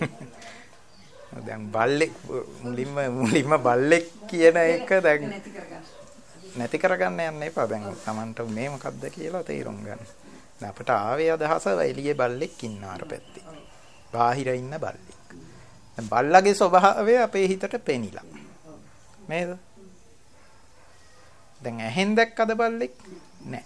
A: දැන් බල්ලෙක් මුලින්ම මුලින්ම බල්ලෙක් කියන එක දැන්
D: නැති කරගන්න.
A: නැති කරගන්න යන්න එපා. දැන් Tamanට උනේ මොකද්ද කියලා තේරුම් ගන්න. දැන් අපිට ආවේ අදහස එළියේ බල්ලෙක් ඉන්න අර පැත්තේ. බාහිර ඉන්න බල්ලෙක්. දැන් බල්ලගේ ස්වභාවය අපේ හිතට පෙනිලා. නේද? දැන් ඇහෙන් දැක්කද බල්ලෙක්? නෑ.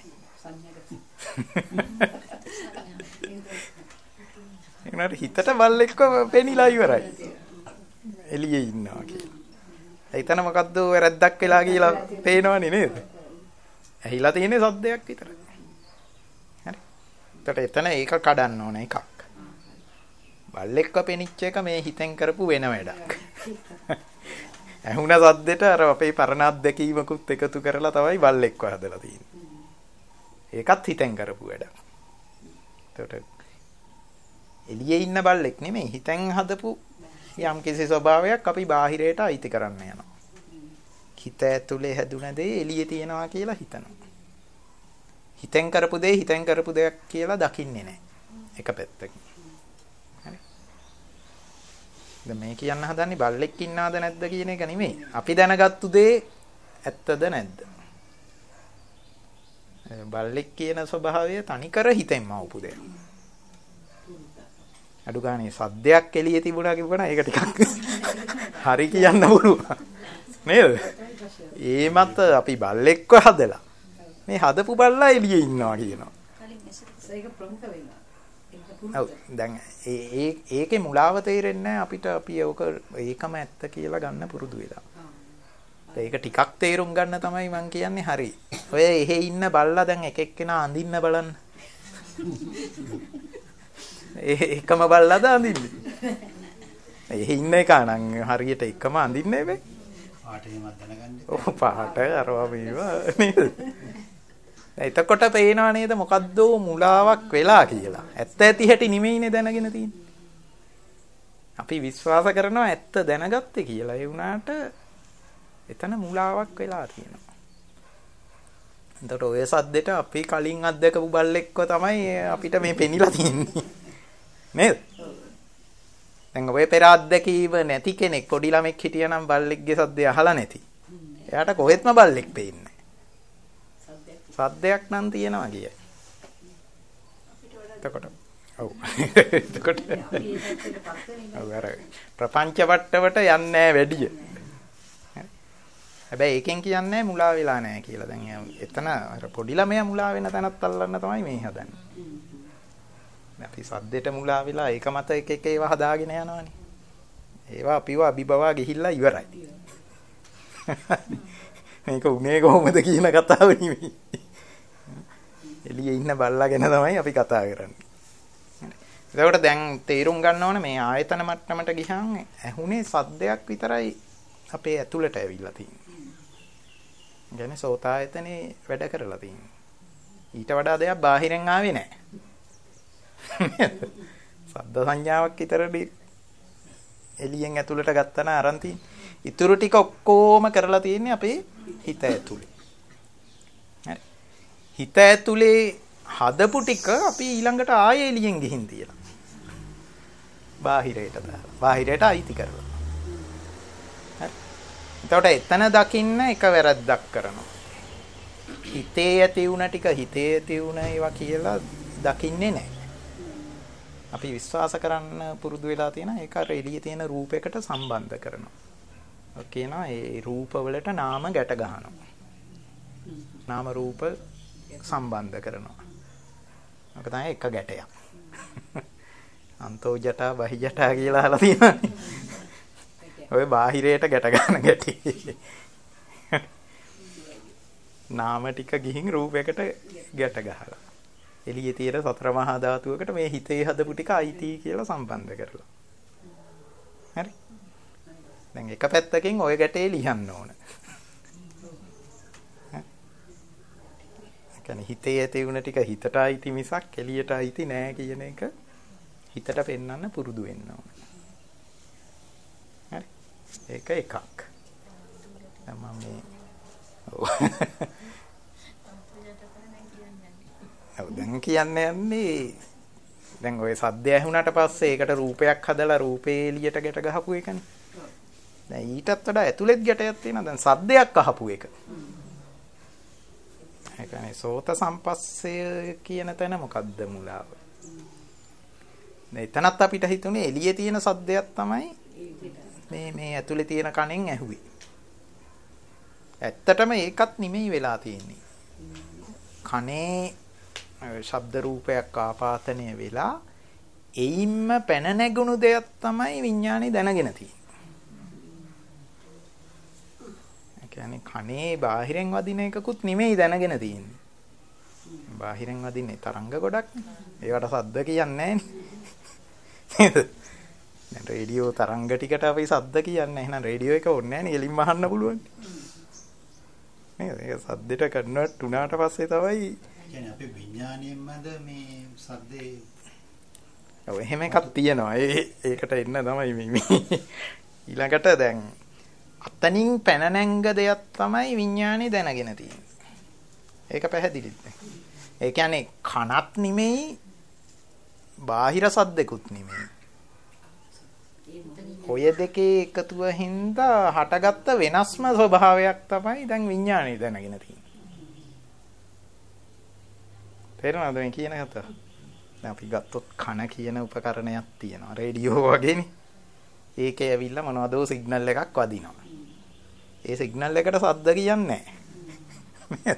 A: ඒනට හිතට බල්ලෙක්ව පෙනිලා ඉවරයි. එළියේ ඉන්නවා කියලා. එතන මොකද්ද වැරද්දක් වෙලා කියලා පේනවනේ නේද? ඇහිලා තියෙන්නේ සද්දයක් විතරයි. හරි. ඒකට එතන ඒක කඩන්න ඕන එකක්. බල්ලෙක්ව පෙනිච්ච එක මේ හිතෙන් කරපු වෙන වැඩක්. ඇහුණ සද්දෙට අර අපේ පරණ අත්දැකීමකුත් එකතු කරලා තමයි බල්ලෙක්ව හදලා තියෙන්නේ. ඒකත් හිතෙන් කරපු වැඩක්. ඒකට එළියේ ඉන්න බල්ලෙක් නෙමෙයි හිතෙන් හදපු යම් කිසි ස්වභාවයක් අපි බාහිරයට අයිති කරන්න යනවා. හිත ඇතුලේ හැදුන දේ එළියේ තියනවා කියලා හිතනවා. හිතෙන් කරපු දේ හිතෙන් කරපු දෙයක් කියලා දකින්නේ නැහැ. එක පැත්තකින්. හරි. දැන් මේ කියන්න හදන්නේ බල්ලෙක් ඉන්නවද නැද්ද කියන එක නෙමෙයි. අපි දැනගත්තු දේ ඇත්තද නැද්ද? බල්ලෙක් කියන ස්වභාවය තනිකර හිතෙන්ම ආපු දෙයක්. අඩු ගානේ සද්දයක් එළියේ තිබුණා කිව්වනම් ඒක ටිකක් හරි කියන්න පුළුවන්. නේද? ඒ මත අපි බල්ලෙක්ව හදලා මේ හදපු බල්ලා එළියේ ඉන්නවා කියනවා.
D: ඒක ප්‍රමුඛ වෙනවා.
A: ඔව් දැන් ඒ ඒකේ මුලාව තේරෙන්නේ අපිට අපි ඕක ඒකම ඇත්ත කියලා ගන්න පුරුදු වෙලා. ඒක ටිකක් තේරුම් ගන්න තමයි මම කියන්නේ හරි. ඔය එහෙ ඉන්න බල්ලා දැන් එක එක්කෙනා අඳින්න බලන්න. ඒකම බල්ලාද අඳින්නේ? එහෙ ඉන්න එක නම් හරියට එකම අඳින්නේ බෑ.
B: පාට එහෙමත් දැනගන්න.
A: ඔව් පාට අරවා මේවා නේද? එතකොට පේනවා නේද මොකද්ද මුලාවක් වෙලා කියලා. ඇත්ත ඇති හැටි නිමෙයිනේ දැනගෙන තියෙන්නේ. අපි විශ්වාස කරනවා ඇත්ත දැනගත්තේ කියලා. ඒ වුණාට එතන මුලාවක් වෙලා තියෙනවා. එතකොට ඔය සද්දෙට අපි කලින් අත්දකපු බල්ලෙක්ව තමයි අපිට මේ පෙනිලා තියෙන්නේ. නේද? දැන් ඔය පෙර අත්දැකීම නැති කෙනෙක් පොඩි ළමෙක් හිටියනම් බල්ලෙක්ගේ සද්දය අහලා නැති. එයාට කොහෙත්ම බල්ලෙක් පේන්නේ සද්දයක් නම් තියෙනවා කියයි. එතකොට ඔව්. එතකොට ඔව් අර ප්‍රපංච වට්ටවට යන්නේ වැඩිය. හැබැයි ඒකෙන් කියන්නේ මුලා වෙලා නැහැ කියලා. දැන් එතන අර පොඩි ළමයා මුලා වෙන තැනත් අල්ලන්න තමයි මේ හදන්නේ. අපි සද්දෙට මුලා වෙලා ඒක මත එක එක ඒවා හදාගෙන යනවානේ. ඒවා අපිව අභිබවා ගිහිල්ලා ඉවරයි. මේක උනේ කොහොමද කියන කතාව නෙමෙයි. එළියේ ඉන්න බල්ලා ගැන තමයි අපි කතා කරන්නේ. එතකොට දැන් තේරුම් ගන්න ඕනේ මේ ආයතන මට්ටමට ගිහන් ඇහුනේ සද්දයක් විතරයි අපේ ඇතුළට ඇවිල්ලා තියෙන්නේ. කියන්නේ සෝතායතනේ වැඩ කරලා තියෙන්නේ. ඊට වඩා දෙයක් බාහිරෙන් ආවේ නැහැ. සද්ද සංඥාවක් විතරදී එළියෙන් ඇතුළට ගත්තා නා අරන් තියෙන්නේ. ඉතුරු ටික ඔක්කොම කරලා තියෙන්නේ අපේ හිත ඇතුලේ. හරි. හිත ඇතුලේ හදපු ටික අපි ඊළඟට ආයෙ එළියෙන් ගිහින් තියලා. බාහිරයට දාලා. බාහිරයට අයිති කරලා. හරි. එතකොට එතන දකින්න එක වැරද්දක් කරනවා. හිතේ ඇති වුණ ටික හිතේ ඇති වුණ ඒවා කියලා දකින්නේ නැහැ. අපි විශ්වාස කරන්න පුරුදු වෙලා තියෙන ඒක අර එළියේ තියෙන රූපයකට සම්බන්ධ කරනවා. ඔය කියනවා ඒ රූපවලට නාම ගැට ගන්නවා. නාම රූප සම්බන්ධ කරනවා. ඔක තමයි එක ගැටයක්. අන්තෝ ජටා බහි ජටා කියලා අහලා තියෙනවානේ. ඔය බාහිරයට ගැට ගන්න ගැටි. නාම ටික ගිහින් රූපයකට ගැට ගහලා. එළියේ තියෙන සතර මහා ධාතුවකට මේ හිතේ හදපු ටික අයිති කියලා සම්බන්ධ කරලා. හරි. දැන් එක පැත්තකින් ඔය ගැටේ ලියන්න ඕන. ඒ කියන්නේ හිතේ ඇති වුණ ටික හිතට අයිති මිසක් එළියට අයිති නෑ කියන එක හිතට පෙන්වන්න පුරුදු වෙන්න ඕන. හරි. ඒක එකක්. දැන් මම මේ ඔව් දැන් කියන්නේ යන්නේ දැන් ඔය සද්ද ඇහුණාට පස්සේ ඒකට රූපයක් හදලා රූපේ එළියට ගැට ගහපු එකනේ. දැන් ඊටත් වඩා ඇතුළෙත් ගැටයක් තියෙනවා. දැන් සද්දයක් අහපු එක. ඒ කියන්නේ සෝත සම්පස්සය කියන තැන මොකද්ද මුලාව? දැන් එතනත් අපිට හිතුනේ එළියේ තියෙන සද්දයක් තමයි මේ මේ ඇතුලේ තියෙන කණෙන් ඇහුවේ. ඇත්තටම ඒකත් නෙමෙයි වෙලා තියෙන්නේ. කනේ ශබ්ද රූපයක් ආපාතනය වෙලා එයින්ම පැන නැගුණු දෙයක් තමයි විඥානේ දැනගෙන තියෙන්නේ. ඒ කියන්නේ කනේ බාහිරෙන් වදින එකකුත් නෙමෙයි දැනගෙන තියෙන්නේ. බාහිරෙන් වදින්නේ තරංග ගොඩක් නේ. ඒවට සද්ද කියන්නේ නැහැ. දැන් රේඩියෝ තරංග ටිකට අපි සද්ද කියන්නේ. එහෙනම් රේඩියෝ එක ඕනේ නැහැ නේ. එලින්ම අහන්න පුළුවන්. නේද? ඒක සද්දෙට කන්වර්ට් වුණාට පස්සේ තමයි
B: කියන්නේ අපේ විඥාණයෙන්මද මේ සද්දේ.
A: ඔව් එහෙම එකක් තියෙනවා. ඒ ඒකට එන්න තමයි මේ ඊළඟට දැන් අතනින් පැන නැංග දෙයක් තමයි විඥානේ දැනගෙන තියෙන්නේ. ඒක පැහැදිලිද? ඒ කියන්නේ කනත් නෙමෙයි බාහිර සද්දෙකුත් නෙමෙයි. ඔය දෙකේ එකතුව හින්දා හටගත්ත වෙනස්ම ස්වභාවයක් තමයි දැන් විඥානේ දැනගෙන තියෙන්නේ. තේරෙනවද මේ කියන කතාව? දැන් අපි ගත්තොත් කන කියන උපකරණයක් තියෙනවා. රේඩියෝ වගේනේ. ඒකේ ඇවිල්ලා මොනවදෝ සිග්නල් එකක් වදිනවා. ඒ සිග්නල් එකට සද්ද කියන්නේ නැහැ.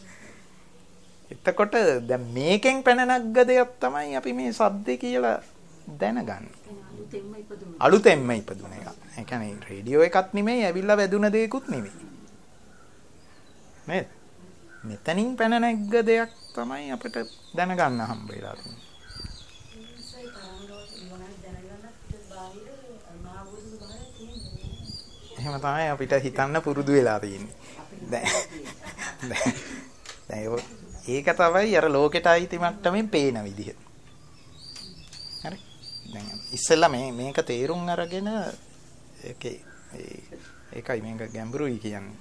A: එතකොට දැන් මේකෙන් පැන නැග්ග දෙයක් තමයි අපි මේ සද්දේ කියලා දැනගන්නේ. අලුතෙන්ම ඉපදුන එක. ඒ කියන්නේ රේඩියෝ එකක් නෙමෙයි ඇවිල්ලා වැදුන දෙයක්ුත් නෙමෙයි. නේද? මෙතනින් පැන නැග්ග දෙයක් තමයි අපිට දැනගන්න හම්බ වෙලා තියෙන්නේ. එහෙම තමයි අපිට හිතන්න පුරුදු වෙලා තියෙන්නේ. දැන් දැන් ඒක තමයි අර ලෝකෙට අයිති මට්ටමින් පේන විදිහ. හරි. දැන් ඉස්සෙල්ලා මේ මේක තේරුම් අරගෙන ඒකේ ඒකයි මේක ගැඹුරුයි කියන්නේ.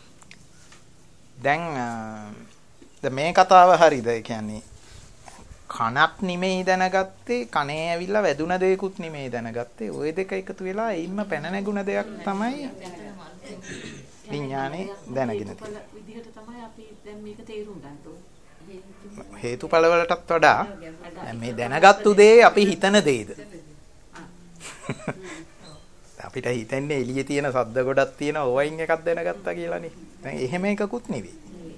A: දැන් දැන් මේ කතාව හරිද? ඒ කියන්නේ කනක් නෙමෙයි දැනගත්තේ, කනේ ඇවිල්ලා වැදුන දෙයක්ුත් නෙමෙයි දැනගත්තේ. ওই දෙක එකතු වෙලා එයින්ම පැන නැගුණ දෙයක් තමයි විඥානේ දැනගෙන තියෙන්නේ.
C: විදිහට තමයි අපි දැන් මේක තේරුම් ගන්න ඕනේ.
A: හේතුඵල වලටත් වඩා මේ දැනගත්තු දේ අපි හිතන දේද? අපිට හිතන්නේ එළියේ තියෙන ශබ්ද ගොඩක් තියෙන ඕවයින් එකක් දැනගත්තා කියලානේ. දැන් එහෙම එකකුත් නෙවෙයි.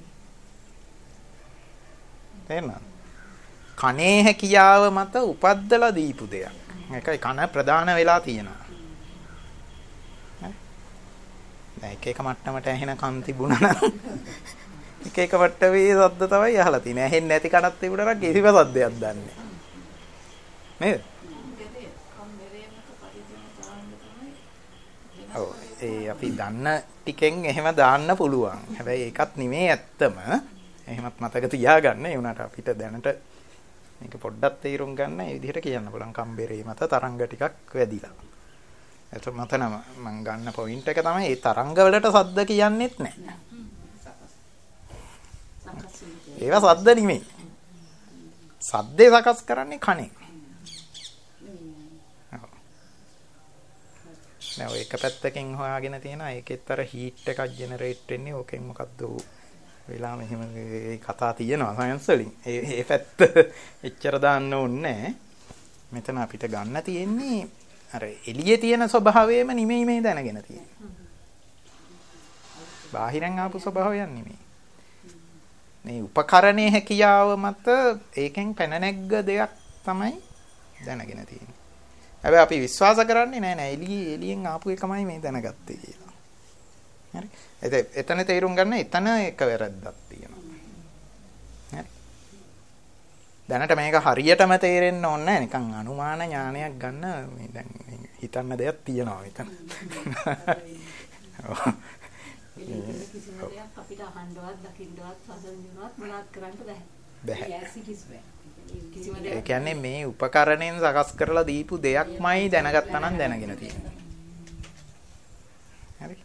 A: තේරෙනවද? කනේ හැකියාව මත උපද්දලා දීපු දෙයක්. ඒකයි කන ප්‍රධාන වෙලා තියෙනවා. දැන් එක එක මට්ටමට ඇහෙන කන් තිබුණා නම් එක එක මට්ටමේ ශබ්ද තමයි අහලා තියෙන්නේ. ඇහෙන්නේ නැති කනක් තිබුණා නම් කිසිම ශබ්දයක් දන්නේ නේද? ඔව් ඒ අපි දන්න ටිකෙන් එහෙම දාන්න පුළුවන්. හැබැයි ඒකත් නෙමේ ඇත්තම. එහෙමත් මතක තියාගන්න. ඒ වුණාට අපිට දැනට මේක පොඩ්ඩක් තේරුම් ගන්න ඒ විදිහට කියන්න පුළුවන්. කම්බරේ මත තරංග ටිකක් වැදිලා. ඒක මතන මම ගන්න පොයින්ට් එක තමයි මේ තරංග වලට සද්ද කියන්නෙත් නැහැ. ඒවා සද්ද නෙමෙයි. සද්දේ සකස් කරන්නේ කනේ. නෑ ඔය එක පැත්තකින් හොයාගෙන තියෙනවා ඒකෙත් අර හීට් එකක් ජෙනරේට් වෙන්නේ ඕකෙන් මොකද්ද වෙලා මෙහෙම ඒ කතා තියෙනවා සයන්ස් වලින්. ඒ ඒ පැත්ත එච්චර දාන්න ඕනේ නෑ. මෙතන අපිට ගන්න තියෙන්නේ අර එළියේ තියෙන ස්වභාවයම නෙමෙයි මේ දැනගෙන තියෙන්නේ. බාහිරෙන් ආපු ස්වභාවයක් නෙමෙයි. මේ උපකරණයේ හැකියාව මත ඒකෙන් පැන නැග්ග දෙයක් තමයි දැනගෙන තියෙන්නේ. හැබැයි අපි විශ්වාස කරන්නේ නෑ නෑ එළියේ එළියෙන් ආපු එකමයි මේ දැනගත්තේ කියලා. හරි. එතන තේරුම් ගන්න එතන එක වැරද්දක් තියෙනවා. හරි. දැනට මේක හරියටම තේරෙන්න ඕනේ නෑ නිකන් අනුමාන ඥානයක් ගන්න මේ දැන් හිතන්න දෙයක් තියෙනවා මෙතන.
C: කිසිම දෙයක් අපිට අහන්නවත් දකින්නවත් සසඳිනවත් මොනවත් කරන්න බෑ.
A: බෑ.
C: කිසිම
A: ඒ කියන්නේ මේ උපකරණයෙන් සකස් කරලා දීපු දෙයක්මයි දැනගත්තා නම් දැනගෙන තියෙන්නේ. හරි.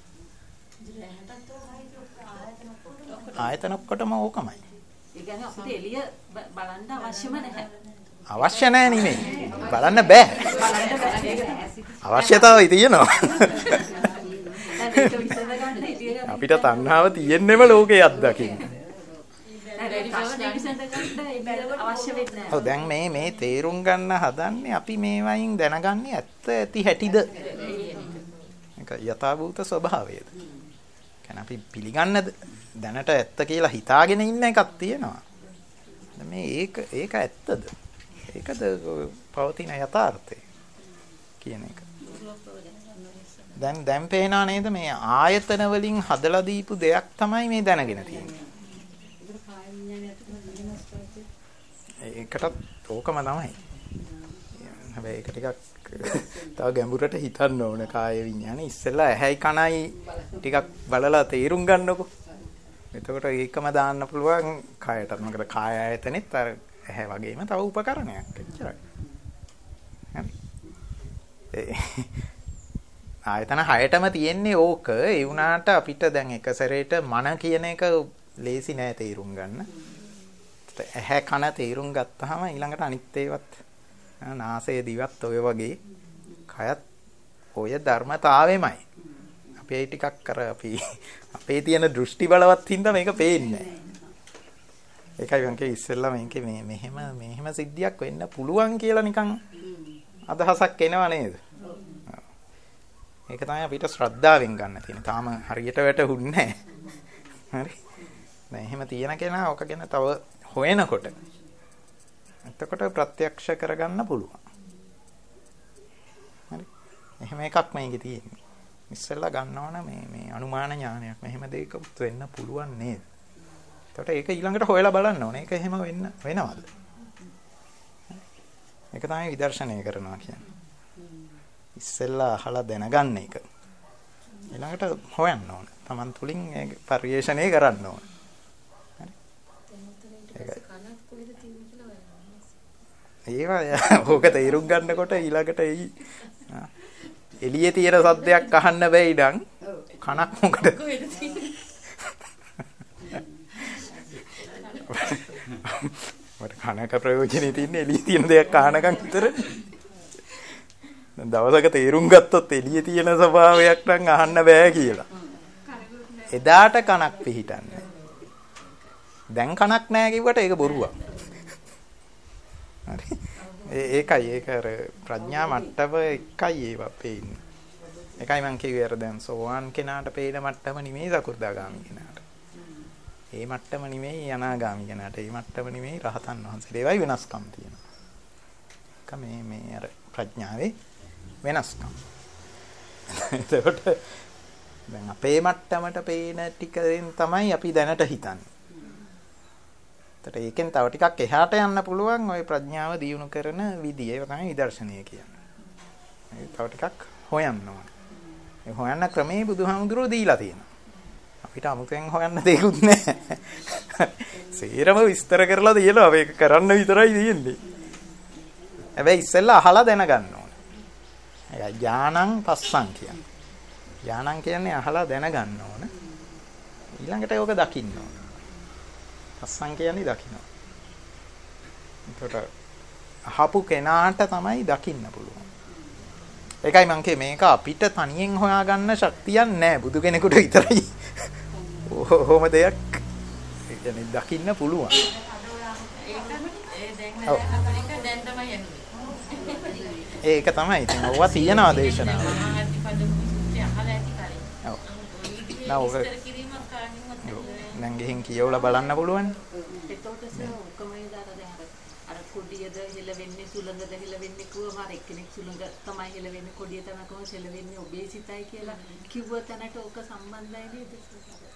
A: ආයතන ඔක්කොටම ඕකමයි.
C: ඒ කියන්නේ අපිට එළිය බලන්න අවශ්‍යම නැහැ.
A: අවශ්‍ය නැහැ නෙමෙයි. බලන්න බෑ. අවශ්‍යතාවය තියෙනවා. අපිට තණ්හාව තියෙන්නෙම ලෝකේ අත්දකින්න. ඔව් දැන් මේ මේ තේරුම් ගන්න හදන්නේ අපි මේ වයින් දැනගන්නේ ඇත්ත ඇති හැටිද? ඒක යථාභූත ස්වභාවයද? කියන්නේ අපි පිළිගන්න දැනට ඇත්ත කියලා හිතාගෙන ඉන්න එකක් තියෙනවා. මේ ඒක ඒක ඇත්තද? ඒකද පවතින යථාර්ථය කියන එක. දැන් දැන් පේනා නේද මේ ආයතන වලින් හදලා දීපු දෙයක් තමයි මේ දැනගෙන තියෙන්නේ. ඒකටත් ඕකම තමයි. හැබැයි ඒක ටිකක් තව ගැඹුරට හිතන්න ඕන කාය විඤ්ඤාණය. ඉස්සෙල්ලා ඇහැයි කනයි ටිකක් බලලා තේරුම් ගන්නකො. එතකොට ඒකම දාන්න පුළුවන් කායයටත්. මොකද කාය ආයතනෙත් අර ඇහැ වගේම තව උපකරණයක්. එච්චරයි. හරි. ආයතන හයටම තියෙන්නේ ඕක. ඒ වුණාට අපිට දැන් එක සැරේට මන කියන එක ලේසි නෑ තේරුම් ගන්න. ඇහැ කන තේරුම් ගත්තාම ඊළඟට අනිත් ඒවත් නාසය දිවත් ඔය වගේ කයත් ඔය ධර්මතාවෙමයි. අපි ඒ ටිකක් කර අපි අපේ තියෙන දෘෂ්ටි බලවත් හින්දා මේක පේන්නේ නෑ. ඒකයි මම කිව්වේ ඉස්සෙල්ලා මේකේ මේ මෙහෙම මෙහෙම සිද්ධියක් වෙන්න පුළුවන් කියලා නිකන් අදහසක් එනව නේද? ඒක තමයි අපිට ශ්‍රද්ධාවෙන් ගන්න තියෙන්නේ. තාම හරියට වැටහුන්නේ නැහැ. හරි. දැන් එහෙම තියෙන කෙනා ඔක ගැන තව හොයනකොට එතකොට ප්‍රත්‍යක්ෂ කරගන්න පුළුවන්. හරි. එහෙම එකක් මේකේ තියෙන්නේ. ඉස්සෙල්ලා ගන්න ඕන මේ මේ අනුමාන ඥානයක්. මෙහෙම දෙයක්වත් වෙන්න පුළුවන් නේද? එතකොට ඒක ඊළඟට හොයලා බලන්න ඕනේ. ඒක එහෙම වෙන්න වෙනවද? ඒක තමයි විදර්ශනය කරනවා කියන්නේ. ඉස්සෙල්ලා අහලා දැනගන්න එක. ඊළඟට හොයන්න ඕන. Taman තුලින් ඒ පරිේශණය කරන්න ඕන. හරි. ඒකයි. ඒවා ඕක තේරුම් ගන්නකොට ඊළඟට එයි. එළියේ තියෙන සද්දයක් අහන්න බැයි නම් කනක් මොකද? මට කනක ප්‍රයෝජනෙ තියෙන්නේ එළියේ තියෙන දෙයක් අහනකම් විතරනේ. දැන් දවසක තේරුම් ගත්තොත් එළියේ තියෙන ස්වභාවයක් නම් අහන්න බෑ කියලා. එදාට කනක් පිහිටන්නේ. දැන් කනක් නැහැ කිව්වට ඒක බොරුවක්. හරි. ඒකයි ඒක අර ප්‍රඥා මට්ටම එකයි ඒවා පේන්නේ. ඒකයි මං කිව්වේ අර දැන් සෝවාන් කෙනාට පේන මට්ටම නෙමෙයි සකෘදාගාමි කෙනාට. ඒ මට්ටම නෙමෙයි අනාගාමි කෙනාට. ඒ මට්ටම නෙමෙයි රහතන් වහන්සේට. ඒවයි වෙනස්කම් තියෙනවා. ඒක මේ මේ අර ප්‍රඥාවේ වෙනස්කම්. එතකොට දැන් අපේ මට්ටමට පේන ටිකෙන් තමයි අපි දැනට හිතන්නේ. එතකොට ඒකෙන් තව ටිකක් එහාට යන්න පුළුවන් ওই ප්‍රඥාව දියුණු කරන විදිය. ඒක තමයි විදර්ශනය කියන්නේ. ඒ තව ටිකක් හොයන්න ඕනේ. ඒ හොයන්න ක්‍රමේ බුදුහාමුදුරුවෝ දීලා තියෙනවා. අපිට අමුතෙන් හොයන්න දෙයක්වත් නැහැ. සේරම විස්තර කරලා දීලා මේක කරන්න විතරයි තියෙන්නේ. හැබැයි ඉස්සෙල්ලා අහලා දැනගන්න ඕනේ. ඒ ඥානං පස්සං කියන්නේ. ඥානං කියන්නේ අහලා දැනගන්න ඕන. ඊළඟට ඒක දකින්න ඕන. පස්සං කියන්නේ දකින්න. ඒකට අහපු කෙනාට තමයි දකින්න පුළුවන්. ඒකයි මං කියේ මේක අපිට තනියෙන් හොයාගන්න ශක්තියක් නැහැ. බුදු කෙනෙකුට විතරයි. ඕම දෙයක් ඒ කියන්නේ දකින්න පුළුවන්. ඒක තමයි. ඉතින් ඔවා තියනවා දේශනාව. ඔව්. දැන් ගිහින් කියවලා බලන්න පුළුවන්.
C: එතකොට සර් ඔක්කොම දාලා දැන් අර අර කොඩියද හෙල වෙන්නේ සුළඟද හෙල වෙන්නේ කිව්වම අර එක්කෙනෙක් සුළඟ තමයි හෙල වෙන්නේ කොඩිය තමයි කොහොම හෙල වෙන්නේ ඔබේ සිතයි කියලා කිව්ව තැනට ඕක සම්බන්ධයි නේද?